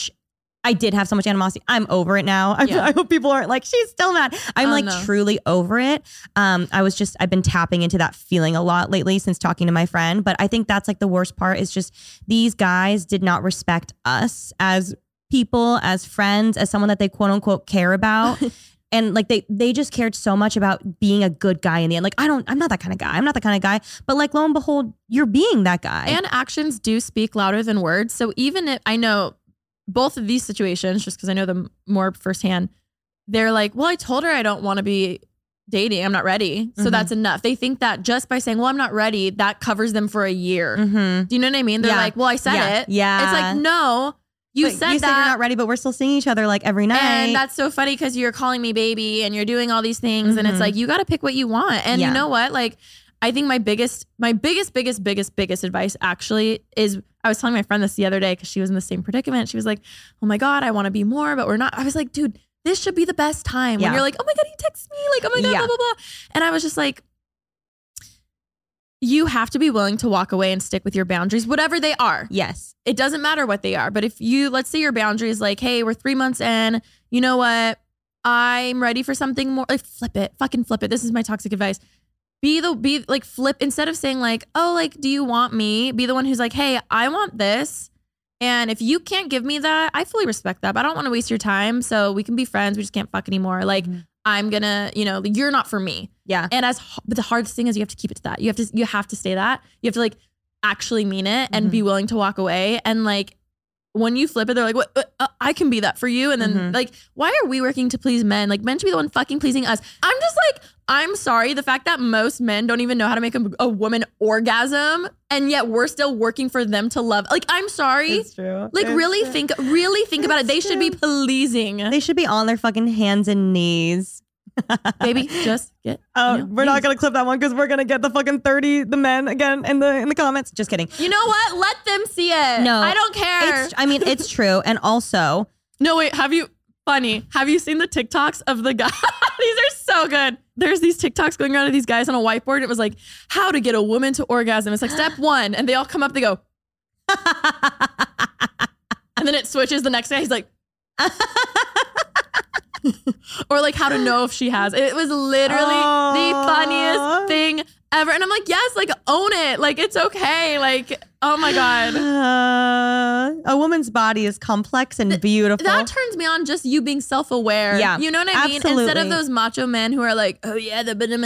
[SPEAKER 6] I did have so much animosity. I'm over it now. I hope people aren't like, she's still mad. I'm truly over it. I've been tapping into that feeling a lot lately since talking to my friend. But I think that's like the worst part is just these guys did not respect us as people, as friends, as someone that they quote unquote care about. And like they just cared so much about being a good guy in the end. Like I'm not that kind of guy. I'm not that kind of guy. But like lo and behold, you're being that guy.
[SPEAKER 5] And actions do speak louder than words. So even if I know both of these situations, just because I know them more firsthand, they're like, well, I told her I don't want to be dating. I'm not ready. So that's enough. They think that just by saying, well, I'm not ready, that covers them for a year. Do you know what I mean? They're like, well, I said it.
[SPEAKER 6] Yeah.
[SPEAKER 5] It's like, no, you said
[SPEAKER 6] you're not ready, but we're still seeing each other like every night.
[SPEAKER 5] And that's so funny because you're calling me baby and you're doing all these things. And it's like, you got to pick what you want. And you know what? Like, I think my biggest advice actually is, I was telling my friend this the other day because she was in the same predicament. She was like, oh my God, I want to be more, but we're not. I was like, dude, this should be the best time. When you're like, oh my God, he texts me. Like, oh my God, blah, blah, blah. And I was just like, you have to be willing to walk away and stick with your boundaries, whatever they are.
[SPEAKER 6] Yes.
[SPEAKER 5] It doesn't matter what they are. But if let's say your boundary is like, hey, we're 3 months in, you know what? I'm ready for something more. Like, flip it. Fucking flip it. This is my toxic advice. Be like flip, instead of saying like, oh, like, do you want me? Be the one who's like, hey, I want this. And if you can't give me that, I fully respect that, but I don't want to waste your time. So we can be friends. We just can't fuck anymore. Like, I'm gonna, you're not for me.
[SPEAKER 6] Yeah.
[SPEAKER 5] And but the hardest thing is you have to keep it to that. You have to stay that. You have to like actually mean it and be willing to walk away. And like, when you flip it, they're like, what? I can be that for you. And then like, why are we working to please men? Like, men should be the one fucking pleasing us. I'm just like, I'm sorry. The fact that most men don't even know how to make a woman orgasm, and yet we're still working for them to love. Like, I'm sorry.
[SPEAKER 6] It's true.
[SPEAKER 5] Like, really think about it. They should be pleasing.
[SPEAKER 6] They should be on their fucking hands and knees.
[SPEAKER 5] Baby, just get.
[SPEAKER 6] We're not gonna clip that one because we're gonna get the fucking 30 the men again in the comments. Just kidding.
[SPEAKER 5] You know what? Let them see it.
[SPEAKER 6] No,
[SPEAKER 5] I don't care.
[SPEAKER 6] It's true. And also,
[SPEAKER 5] no, wait. Have you seen the TikToks of the guy? These are so good. There's these TikToks going around of these guys on a whiteboard. It was like, how to get a woman to orgasm. It's like step 1, and they all come up. They go, and then it switches. The next guy, he's like. Or like how to know if she has. It was literally the funniest thing ever. And I'm like, yes, like own it. Like it's okay. Like, oh my God.
[SPEAKER 6] A woman's body is complex and beautiful.
[SPEAKER 5] That turns me on, just you being self-aware.
[SPEAKER 6] Yeah.
[SPEAKER 5] You know what I mean?
[SPEAKER 6] Absolutely.
[SPEAKER 5] Instead of those macho men who are like, oh yeah,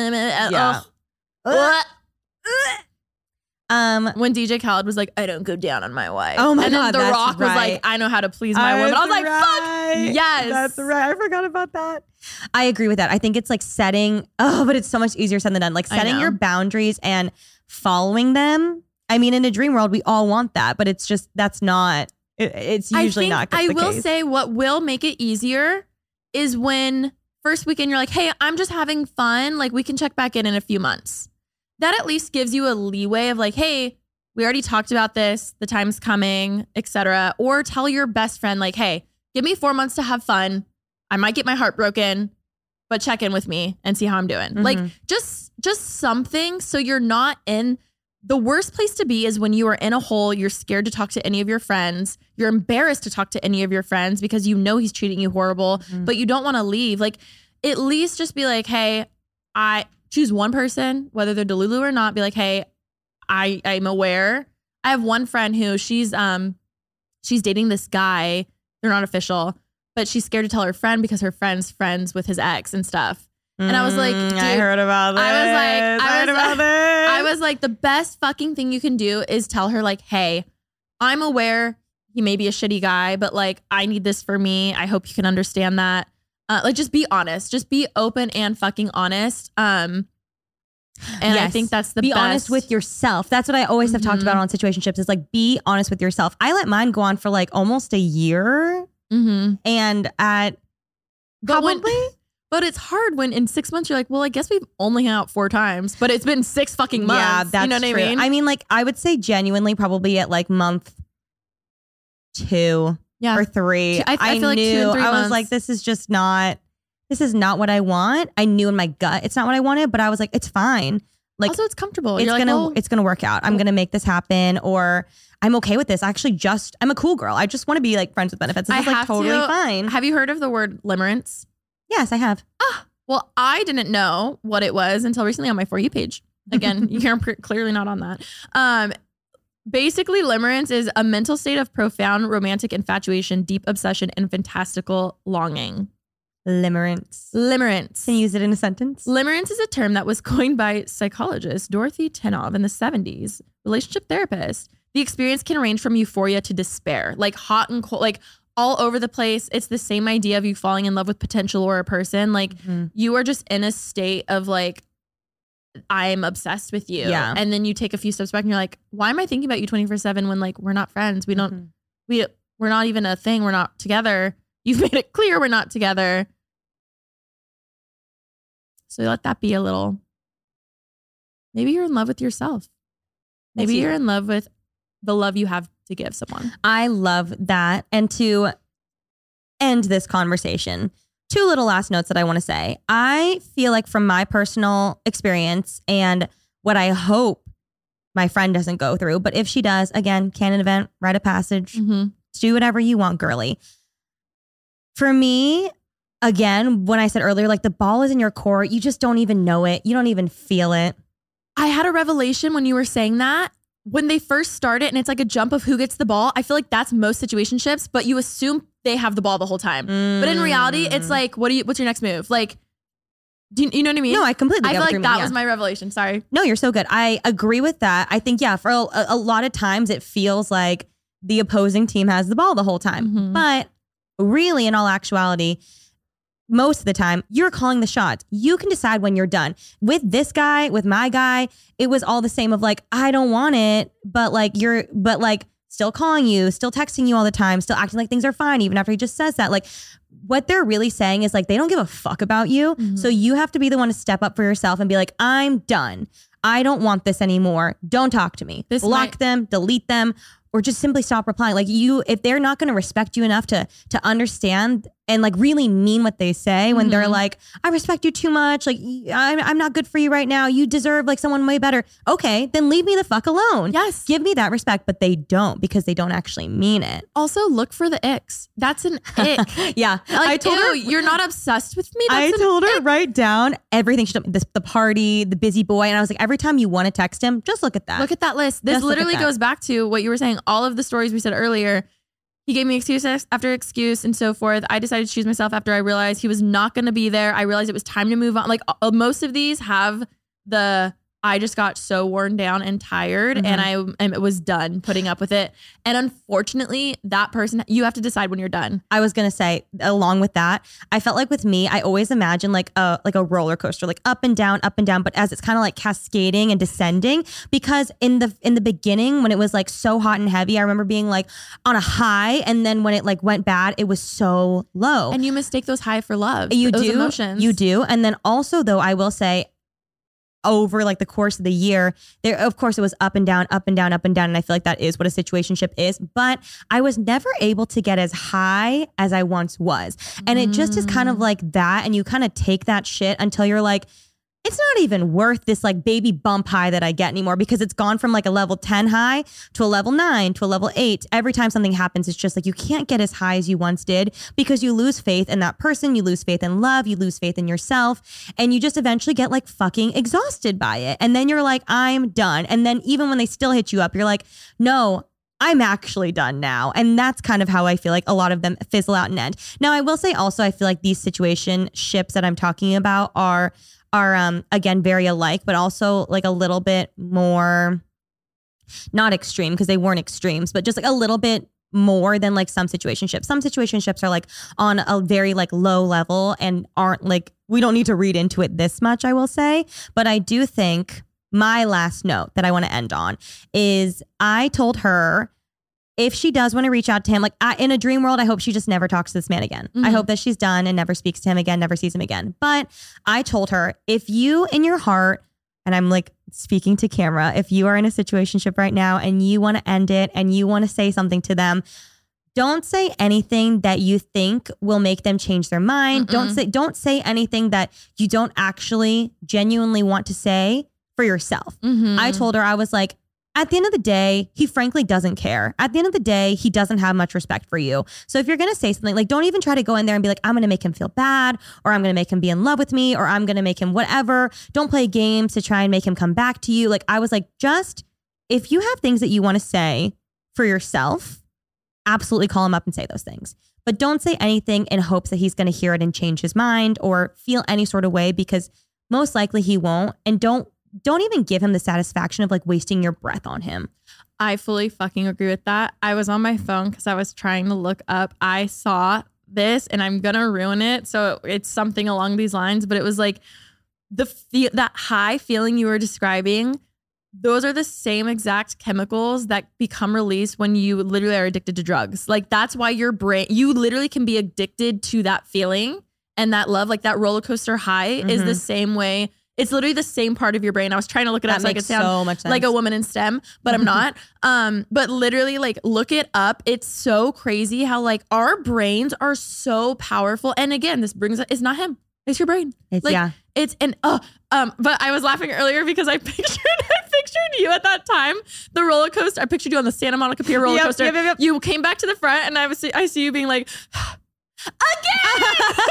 [SPEAKER 5] when DJ Khaled was like, I don't go down on my wife.
[SPEAKER 6] Oh my
[SPEAKER 5] God. And then The
[SPEAKER 6] that's
[SPEAKER 5] Rock was like, I know how to please my woman. I was like, fuck yes.
[SPEAKER 6] That's right. I forgot about that. I agree with that. I think it's like but it's so much easier said than done. Like setting your boundaries and following them. I mean, in a dream world, we all want that, but it's just, it's usually not the case.
[SPEAKER 5] I will say what will make it easier is when first weekend you're like, hey, I'm just having fun. Like we can check back in a few months. That at least gives you a leeway of like, hey, we already talked about this, the time's coming, etc. Or tell your best friend like, hey, give me 4 months to have fun. I might get my heart broken, but check in with me and see how I'm doing. Like just something so you're not in the worst place to be is when you are in a hole, you're scared to talk to any of your friends. You're embarrassed to talk to any of your friends because you know he's treating you horrible, but you don't want to leave. Like at least just be like, hey, I choose one person, whether they're Delulu or not, be like, hey, I'm aware. I have one friend who she's dating this guy. They're not official, but she's scared to tell her friend because her friend's friends with his ex and stuff. And I was like, dude,
[SPEAKER 6] I heard about this.
[SPEAKER 5] I was like, the best fucking thing you can do is tell her like, hey, I'm aware he may be a shitty guy, but like, I need this for me. I hope you can understand that. Like, just be honest. Just be open and fucking honest. And yes, I think that's the best.
[SPEAKER 6] Be honest with yourself. That's what I always have talked about on situationships is like, be honest with yourself. I let mine go on for like almost a year. And at
[SPEAKER 5] but it's hard when in 6 months you're like, well, I guess we've only hung out 4 times, but it's been 6 fucking months.
[SPEAKER 6] Yeah, that's
[SPEAKER 5] you know what
[SPEAKER 6] true.
[SPEAKER 5] I mean?
[SPEAKER 6] I mean, like, I would say genuinely probably at like month 2 or 3.
[SPEAKER 5] I feel like 2 and 3
[SPEAKER 6] I was
[SPEAKER 5] months.
[SPEAKER 6] like, this is not what I want. I knew in my gut it's not what I wanted, but I was like, it's fine. Like,
[SPEAKER 5] also, it's comfortable.
[SPEAKER 6] It's gonna work out. I'm gonna make this happen, or I'm okay with this. I'm a cool girl. I just want to be like friends with benefits. This is like totally fine.
[SPEAKER 5] Have you heard of the word limerence?
[SPEAKER 6] Yes, I have.
[SPEAKER 5] Well, I didn't know what it was until recently on my For You page. Again, you're clearly not on that. Basically, limerence is a mental state of profound romantic infatuation, deep obsession, and fantastical longing.
[SPEAKER 6] Limerence. Can you use it in a sentence?
[SPEAKER 5] Limerence is a term that was coined by psychologist Dorothy Tennov in the 70s, relationship therapist. The experience can range from euphoria to despair, like hot and cold, like all over the place. It's the same idea of you falling in love with potential or a person. Like you are just in a state of like, I'm obsessed with you.
[SPEAKER 6] Yeah.
[SPEAKER 5] And then you take a few steps back and you're like, why am I thinking about you 24/7 when like we're not friends? We're not even a thing. We're not together. You've made it clear we're not together. So let that be a little, maybe you're in love with yourself. Maybe you're in love with the love you have to give someone.
[SPEAKER 6] I love that. And to end this conversation, 2 little last notes that I want to say. I feel like from my personal experience and what I hope my friend doesn't go through, but if she does, again, canon event, rite of passage, do whatever you want, girly. For me, again, when I said earlier, like the ball is in your court, you just don't even know it. You don't even feel it.
[SPEAKER 5] I had a revelation when you were saying that. When they first start it and it's like a jump of who gets the ball, I feel like that's most situationships, but you assume they have the ball the whole time. But in reality, it's like, what's your next move? Like, Do you know what I mean?
[SPEAKER 6] No, I completely
[SPEAKER 5] I
[SPEAKER 6] get
[SPEAKER 5] feel
[SPEAKER 6] what
[SPEAKER 5] like
[SPEAKER 6] you
[SPEAKER 5] that
[SPEAKER 6] mean, yeah.
[SPEAKER 5] was my revelation. Sorry.
[SPEAKER 6] No, you're so good. I agree with that. I think, yeah, for a lot of times it feels like the opposing team has the ball the whole time.
[SPEAKER 5] Mm-hmm.
[SPEAKER 6] But really, in all actuality, most of the time, you're calling the shots. You can decide when you're done. With this guy, with my guy, it was all the same of like, I don't want it, but like still calling you, still texting you all the time, still acting like things are fine, even after he just says that. Like, what they're really saying is like, they don't give a fuck about you.
[SPEAKER 5] Mm-hmm.
[SPEAKER 6] So you have to be the one to step up for yourself and be like, I'm done. I don't want this anymore. Don't talk to me. Block them, delete them, or just simply stop replying. Like if they're not going to respect you enough to understand and like really mean what they say when they're like, I respect you too much. Like I'm not good for you right now. You deserve like someone way better. Okay, then leave me the fuck alone.
[SPEAKER 5] Yes.
[SPEAKER 6] Give me that respect, but they don't because they don't actually mean it.
[SPEAKER 5] Also, look for the icks. That's an ick.
[SPEAKER 6] Yeah.
[SPEAKER 5] Like,
[SPEAKER 6] I told her,
[SPEAKER 5] you're not obsessed with me.
[SPEAKER 6] I told her write down everything. She told me the party, the busy boy. And I was like, every time you want to text him, just look at that.
[SPEAKER 5] Look at that list. This
[SPEAKER 6] Just look at
[SPEAKER 5] literally
[SPEAKER 6] that.
[SPEAKER 5] goes back to what you were saying. All of the stories we said earlier. He gave me excuse after excuse and so forth. I decided to choose myself after I realized he was not going to be there. I realized it was time to move on. Like most of these have I just got so worn down and tired and it was done putting up with it. And unfortunately, that person, you have to decide when you're done.
[SPEAKER 6] I was going to say, along with that, I felt like with me, I always imagine like a roller coaster, like up and down, but as it's kind of like cascading and descending, because in the beginning, when it was like so hot and heavy, I remember being like on a high. And then when it like went bad, it was so low.
[SPEAKER 5] And you mistake those high for love.
[SPEAKER 6] You
[SPEAKER 5] those
[SPEAKER 6] do.
[SPEAKER 5] Emotions.
[SPEAKER 6] You do. And then also though, I will say, over like the course of the year, there, of course, it was up and down. And I feel like that is what a situationship is. But I was never able to get as high as I once was. And it just is kind of like that. And you kind of take that shit until you're like, it's not even worth this like baby bump high that I get anymore, because it's gone from like a level 10 high to a level 9 to a level 8. Every time something happens, it's just like you can't get as high as you once did because you lose faith in that person, you lose faith in love, you lose faith in yourself, and you just eventually get like fucking exhausted by it. And then you're like, I'm done. And then even when they still hit you up, you're like, no, I'm actually done now. And that's kind of how I feel like a lot of them fizzle out and end. Now, I will say also, I feel like these situationships that I'm talking about are again, very alike, but also like a little bit more, not extreme because they weren't extremes, but just like a little bit more than like some situationships. Some situationships are like on a very like low level and aren't like, we don't need to read into it this much, I will say. But I do think my last note that I want to end on is I told her, if she does want to reach out to him, like in a dream world, I hope she just never talks to this man again. I hope that she's done and never speaks to him again, never sees him again. But I told her, if you in your heart, and I'm like speaking to camera, if you are in a situationship right now and you want to end it and you want to say something to them, don't say anything that you think will make them change their mind. Don't say anything that you don't actually genuinely want to say for yourself. I told her, I was like, at the end of the day, he frankly doesn't care. At the end of the day, he doesn't have much respect for you. So if you're going to say something, like, don't even try to go in there and be like, I'm going to make him feel bad, or I'm going to make him be in love with me, or I'm going to make him whatever. Don't play games to try and make him come back to you. Like, I was like, just if you have things that you want to say for yourself, absolutely call him up and say those things. But don't say anything in hopes that he's going to hear it and change his mind or feel any sort of way, because most likely he won't. And don't even give him the satisfaction of like wasting your breath on him.
[SPEAKER 5] I fully fucking agree with that. I was on my phone because I was trying to look up. I saw this and I'm going to ruin it. So it's something along these lines, but it was like that high feeling you were describing. Those are the same exact chemicals that become released when you literally are addicted to drugs. Like that's why your brain, you literally can be addicted to that feeling and that love, like that roller coaster high is the same way. It's literally the same part of your brain. I was trying to look it up so I could sound
[SPEAKER 6] so much sense.
[SPEAKER 5] like a woman in STEM, but I'm not. But literally like look it up. It's so crazy how like our brains are so powerful. And again, this brings up, it's not him. It's your brain.
[SPEAKER 6] It's,
[SPEAKER 5] like,
[SPEAKER 6] yeah.
[SPEAKER 5] It's an, but I was laughing earlier because I pictured you at that time, the roller coaster. I pictured you on the Santa Monica Pier roller coaster.
[SPEAKER 6] Yep.
[SPEAKER 5] You came back to the front and I see you being like, again!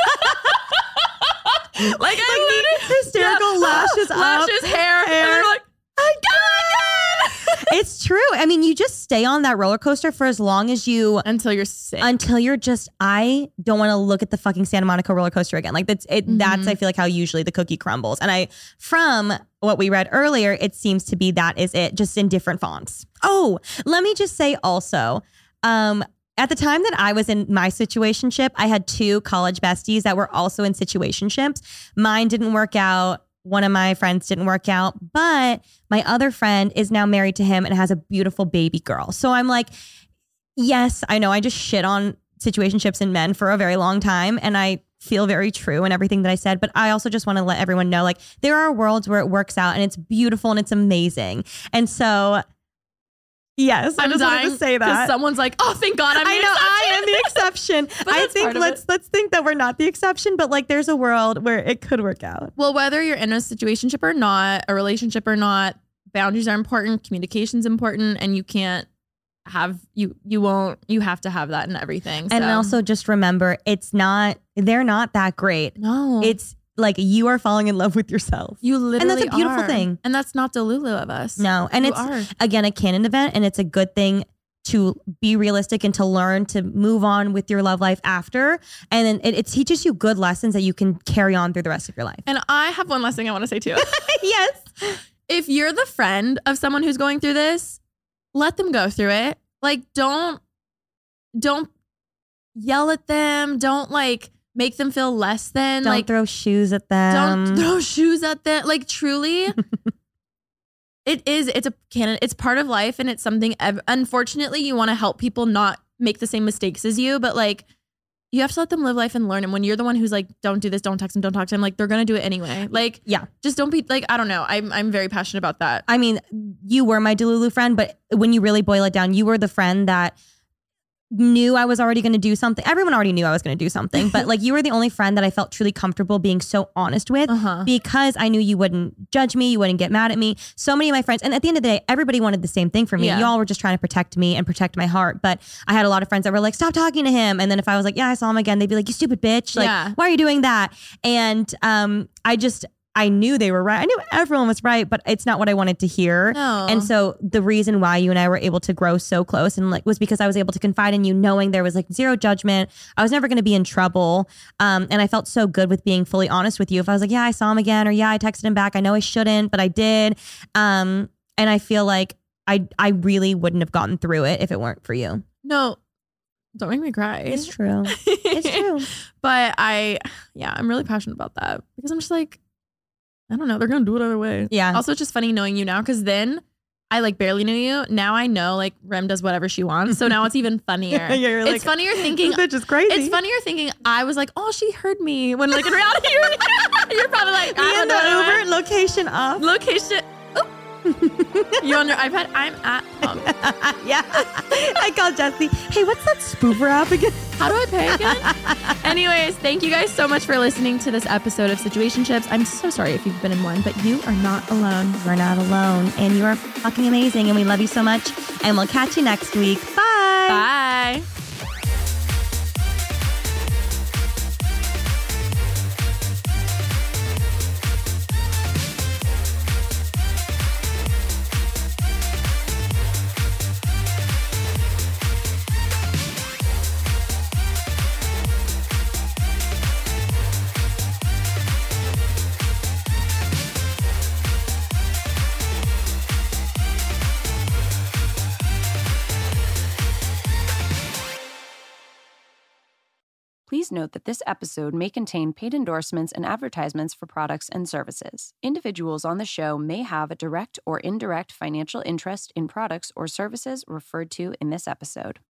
[SPEAKER 5] like I
[SPEAKER 6] hysterical lashes up.
[SPEAKER 5] Lashes, hair. And then we're like, again!
[SPEAKER 6] It's true. I mean, you just stay on that roller coaster for as long as you
[SPEAKER 5] until you're sick.
[SPEAKER 6] Until you're just, I don't want to look at the fucking Santa Monica roller coaster again. Like that's it. That's I feel like how usually the cookie crumbles. And from what we read earlier, it seems to be that is it, just in different fonts. Oh, let me just say also, at the time that I was in my situationship, I had 2 college besties that were also in situationships. Mine didn't work out. One of my friends didn't work out, but my other friend is now married to him and has a beautiful baby girl. So I'm like, yes, I know I just shit on situationships and men for a very long time. And I feel very true in everything that I said. But I also just want to let everyone know, like, there are worlds where it works out and it's beautiful and it's amazing. And so, yes, I just wanted to say that.
[SPEAKER 5] Someone's like, oh, thank God I'm the exception.
[SPEAKER 6] I am the exception. I think let's think that we're not the exception, but like there's a world where it could work out.
[SPEAKER 5] Well, whether you're in a situationship or not, a relationship or not, boundaries are important, communication's important, and you can't have you have to have that in everything.
[SPEAKER 6] And also just remember, they're not that great.
[SPEAKER 5] No.
[SPEAKER 6] It's like you are falling in love with yourself.
[SPEAKER 5] You literally
[SPEAKER 6] And that's a beautiful thing.
[SPEAKER 5] And that's not Delulu of us.
[SPEAKER 6] No. And again, a canon event, and it's a good thing to be realistic and to learn to move on with your love life after. And then it teaches you good lessons that you can carry on through the rest of your life.
[SPEAKER 5] And I have one last thing I want to say too.
[SPEAKER 6] Yes.
[SPEAKER 5] If you're the friend of someone who's going through this, let them go through it. Like, don't yell at them. Don't like make them feel less than.
[SPEAKER 6] Don't throw shoes at them.
[SPEAKER 5] Don't throw shoes at them. Like, truly, it's a canon. It's part of life, and it's something. Unfortunately, you want to help people not make the same mistakes as you, but like, you have to let them live life and learn. And when you're the one who's like, don't do this, don't text them, don't talk to them, like, they're gonna do it anyway. Like,
[SPEAKER 6] yeah,
[SPEAKER 5] just don't be like, I don't know. I'm very passionate about that.
[SPEAKER 6] I mean, you were my Delulu friend, but when you really boil it down, you were the friend that knew I was already going to do something. Everyone already knew I was going to do something, but like you were the only friend that I felt truly comfortable being so honest with because I knew you wouldn't judge me. You wouldn't get mad at me. So many of my friends, and at the end of the day, everybody wanted the same thing for me. Yeah. Y'all were just trying to protect me and protect my heart. But I had a lot of friends that were like, stop talking to him. And then if I was like, yeah, I saw him again, they'd be like, you stupid bitch. Like, why are you doing that? And I knew they were right. I knew everyone was right, but it's not what I wanted to hear.
[SPEAKER 5] No.
[SPEAKER 6] And so the reason why you and I were able to grow so close and like was because I was able to confide in you, knowing there was like zero judgment. I was never going to be in trouble. And I felt so good with being fully honest with you. If I was like, yeah, I saw him again, or yeah, I texted him back. I know I shouldn't, but I did. And I feel like I really wouldn't have gotten through it if it weren't for you.
[SPEAKER 5] No. Don't make me cry.
[SPEAKER 6] It's true. It's true.
[SPEAKER 5] But I'm really passionate about that because I'm just like, I don't know. They're going to do it either way.
[SPEAKER 6] Yeah.
[SPEAKER 5] Also, it's just funny knowing you now because then I like barely knew you. Now I know like Rem does whatever she wants. So now it's even funnier.
[SPEAKER 6] Yeah,
[SPEAKER 5] it's funnier thinking.
[SPEAKER 6] This bitch is crazy.
[SPEAKER 5] It's funnier thinking I was like, oh, she heard me. When like in reality, you're probably like,
[SPEAKER 6] in the Uber location off.
[SPEAKER 5] Location. You on your iPad? I'm at home.
[SPEAKER 6] Yeah. I called Jesse. Hey, what's that spoofer app again?
[SPEAKER 5] How do I pay again? Anyways, thank you guys so much for listening to this episode of Situationships. I'm so sorry if you've been in one, but you are not alone.
[SPEAKER 6] You're not alone. And you are fucking amazing. And we love you so much. And we'll catch you next week. Bye.
[SPEAKER 5] Bye.
[SPEAKER 10] Please note that this episode may contain paid endorsements and advertisements for products and services. Individuals on the show may have a direct or indirect financial interest in products or services referred to in this episode.